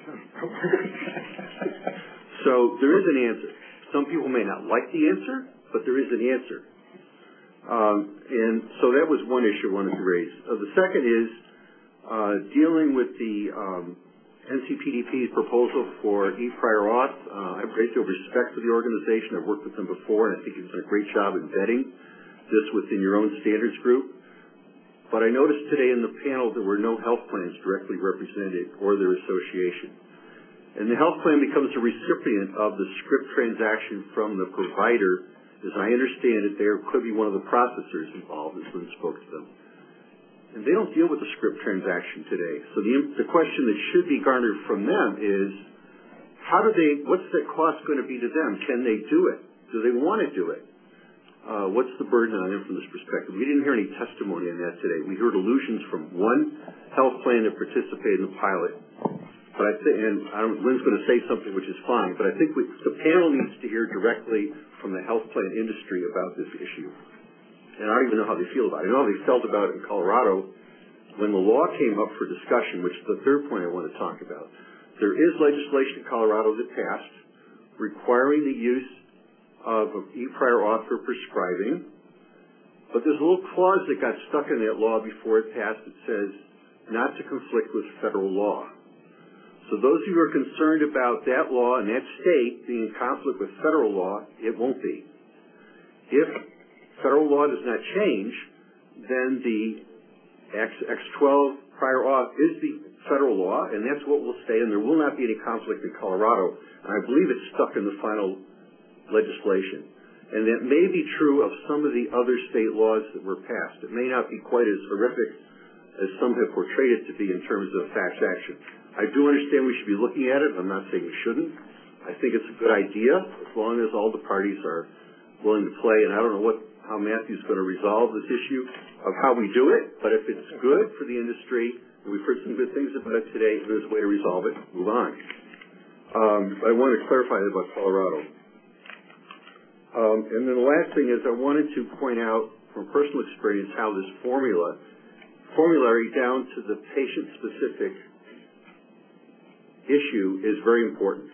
So there is an answer. Some people may not like the answer, but there is an answer. And so that was one issue I wanted to raise. The second is dealing with the NCPDP's proposal for e-prior auth. I have a great deal of respect for the organization. I've worked with them before, and I think you've done a great job in vetting this within your own standards group. But I noticed today in the panel there were no health plans directly represented or their association. And the health plan becomes a recipient of the script transaction from the provider. As I understand it, there could be one of the processors involved, as Lynn spoke to them. And they don't deal with the script transaction today. So the question that should be garnered from them is, what's that cost going to be to them? Can they do it? Do they want to do it? What's the burden on them from this perspective? We didn't hear any testimony on that today. We heard allusions from one health plan that participated in the pilot. But Lynn's going to say something which is fine, but I think the panel needs to hear directly from the health plan industry about this issue. And I don't even know how they feel about it. I know how they felt about it in Colorado when the law came up for discussion, which is the third point I want to talk about. There is legislation in Colorado that passed requiring the use of e-prior auth for prescribing, but there's a little clause that got stuck in that law before it passed that says not to conflict with federal law. So those who are concerned about that law and that state being in conflict with federal law, it won't be. If federal law does not change, then the X12 prior auth is the federal law, and that's what will stay, and there will not be any conflict in Colorado. And I believe it's stuck in the final legislation. And that may be true of some of the other state laws that were passed. It may not be quite as horrific as some have portrayed it to be in terms of fact action. I do understand we should be looking at it. I'm not saying we shouldn't. I think it's a good idea as long as all the parties are willing to play. And I don't know how Matthew's going to resolve this issue of how we do it, but if it's good for the industry, and we've heard some good things about it today, if there's a way to resolve it, move on. I want to clarify that about Colorado. And then the last thing is I wanted to point out from personal experience how this formulary down to the patient-specific issue is very important.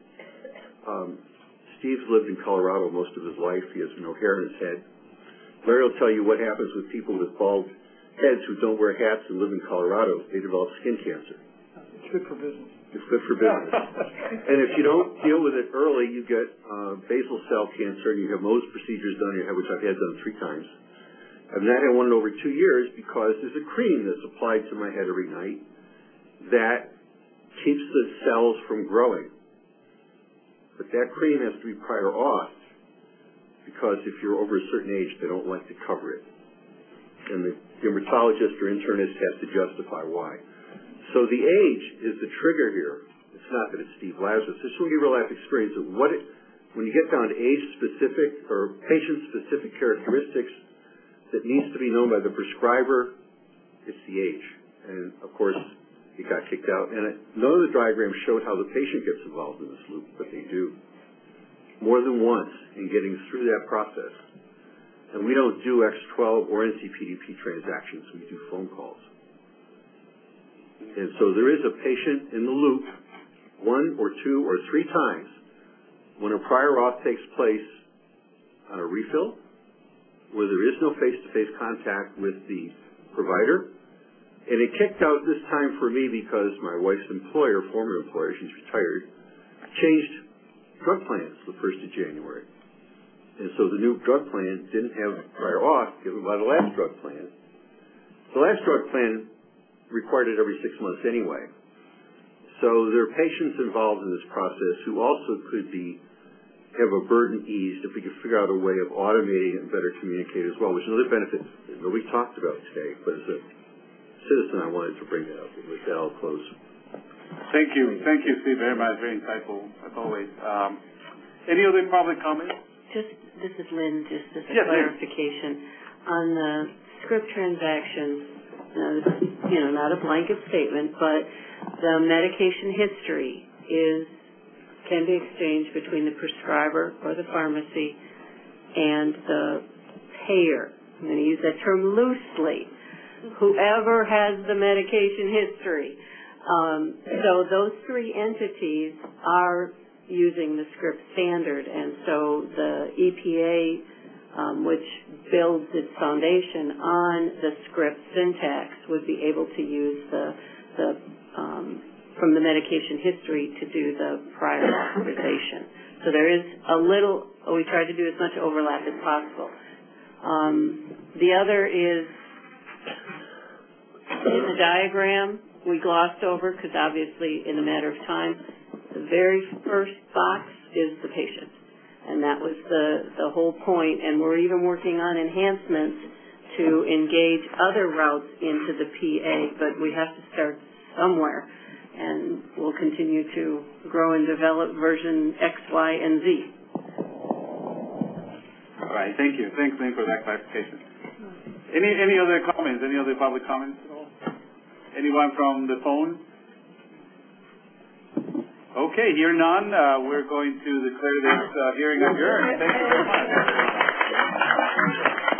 Steve's lived in Colorado most of his life. He has no hair in his head. Larry will tell you what happens with people with bald heads who don't wear hats and live in Colorado. They develop skin cancer. It's good for business. It's good for business. And if you don't deal with it early, you get basal cell cancer, and you have Mohs procedures done on your head, which I've had done 3 times. I've not had one in over 2 years because there's a cream that's applied to my head every night that keeps the cells from growing. But that cream has to be prior auth because if you're over a certain age, they don't like to cover it. And the dermatologist or internist has to justify why. So the age is the trigger here. It's not that it's Steve Lazarus. It's when you real life experience of when you get down to age-specific or patient-specific characteristics that needs to be known by the prescriber, it's the age. And, of course, he got kicked out. And none of the diagrams showed how the patient gets involved in this loop, but they do. More than once in getting through that process. And we don't do X12 or NCPDP transactions. We do phone calls. And so there is a patient in the loop 1 or 2 or 3 times when a prior auth takes place on a refill, where there is no face-to-face contact with the provider. And it kicked out this time for me because my wife's employer, former employer, she's retired, changed drug plans the 1st of January. And so the new drug plan didn't have prior auth given by the last drug plan. The last drug plan required it every 6 months anyway. So there are patients involved in this process who also could have a burden eased if we could figure out a way of automating it and better communicate as well, which is another benefit that nobody talked about today, but as a citizen I wanted to bring that up. And with that, I'll close. Thank you, Steve, very much. Very insightful, as always. Any other public comments? This is Lynn, just as a yes, clarification. On the script transactions, not a blanket statement, but the medication history can be exchanged between the prescriber or the pharmacy and the payer. I'm going to use that term loosely. Whoever has the medication history. So those 3 entities are using the script standard, and so the EPA, which builds its foundation on the script syntax, would be able to use from the medication history to do the prior authorization. So there is we try to do as much overlap as possible. The other is in the diagram we glossed over because obviously in a matter of time, the very first box is the patient. And that was the whole point. And we're even working on enhancements to engage other routes into the PA, but we have to start somewhere. And we'll continue to grow and develop version X, Y, and Z. All right, thank you. Thanks, Lynn, for that clarification. Any other comments? Any other public comments at all? Anyone from the phone? Okay, hearing none, we're going to declare this hearing adjourned. Thank you very much.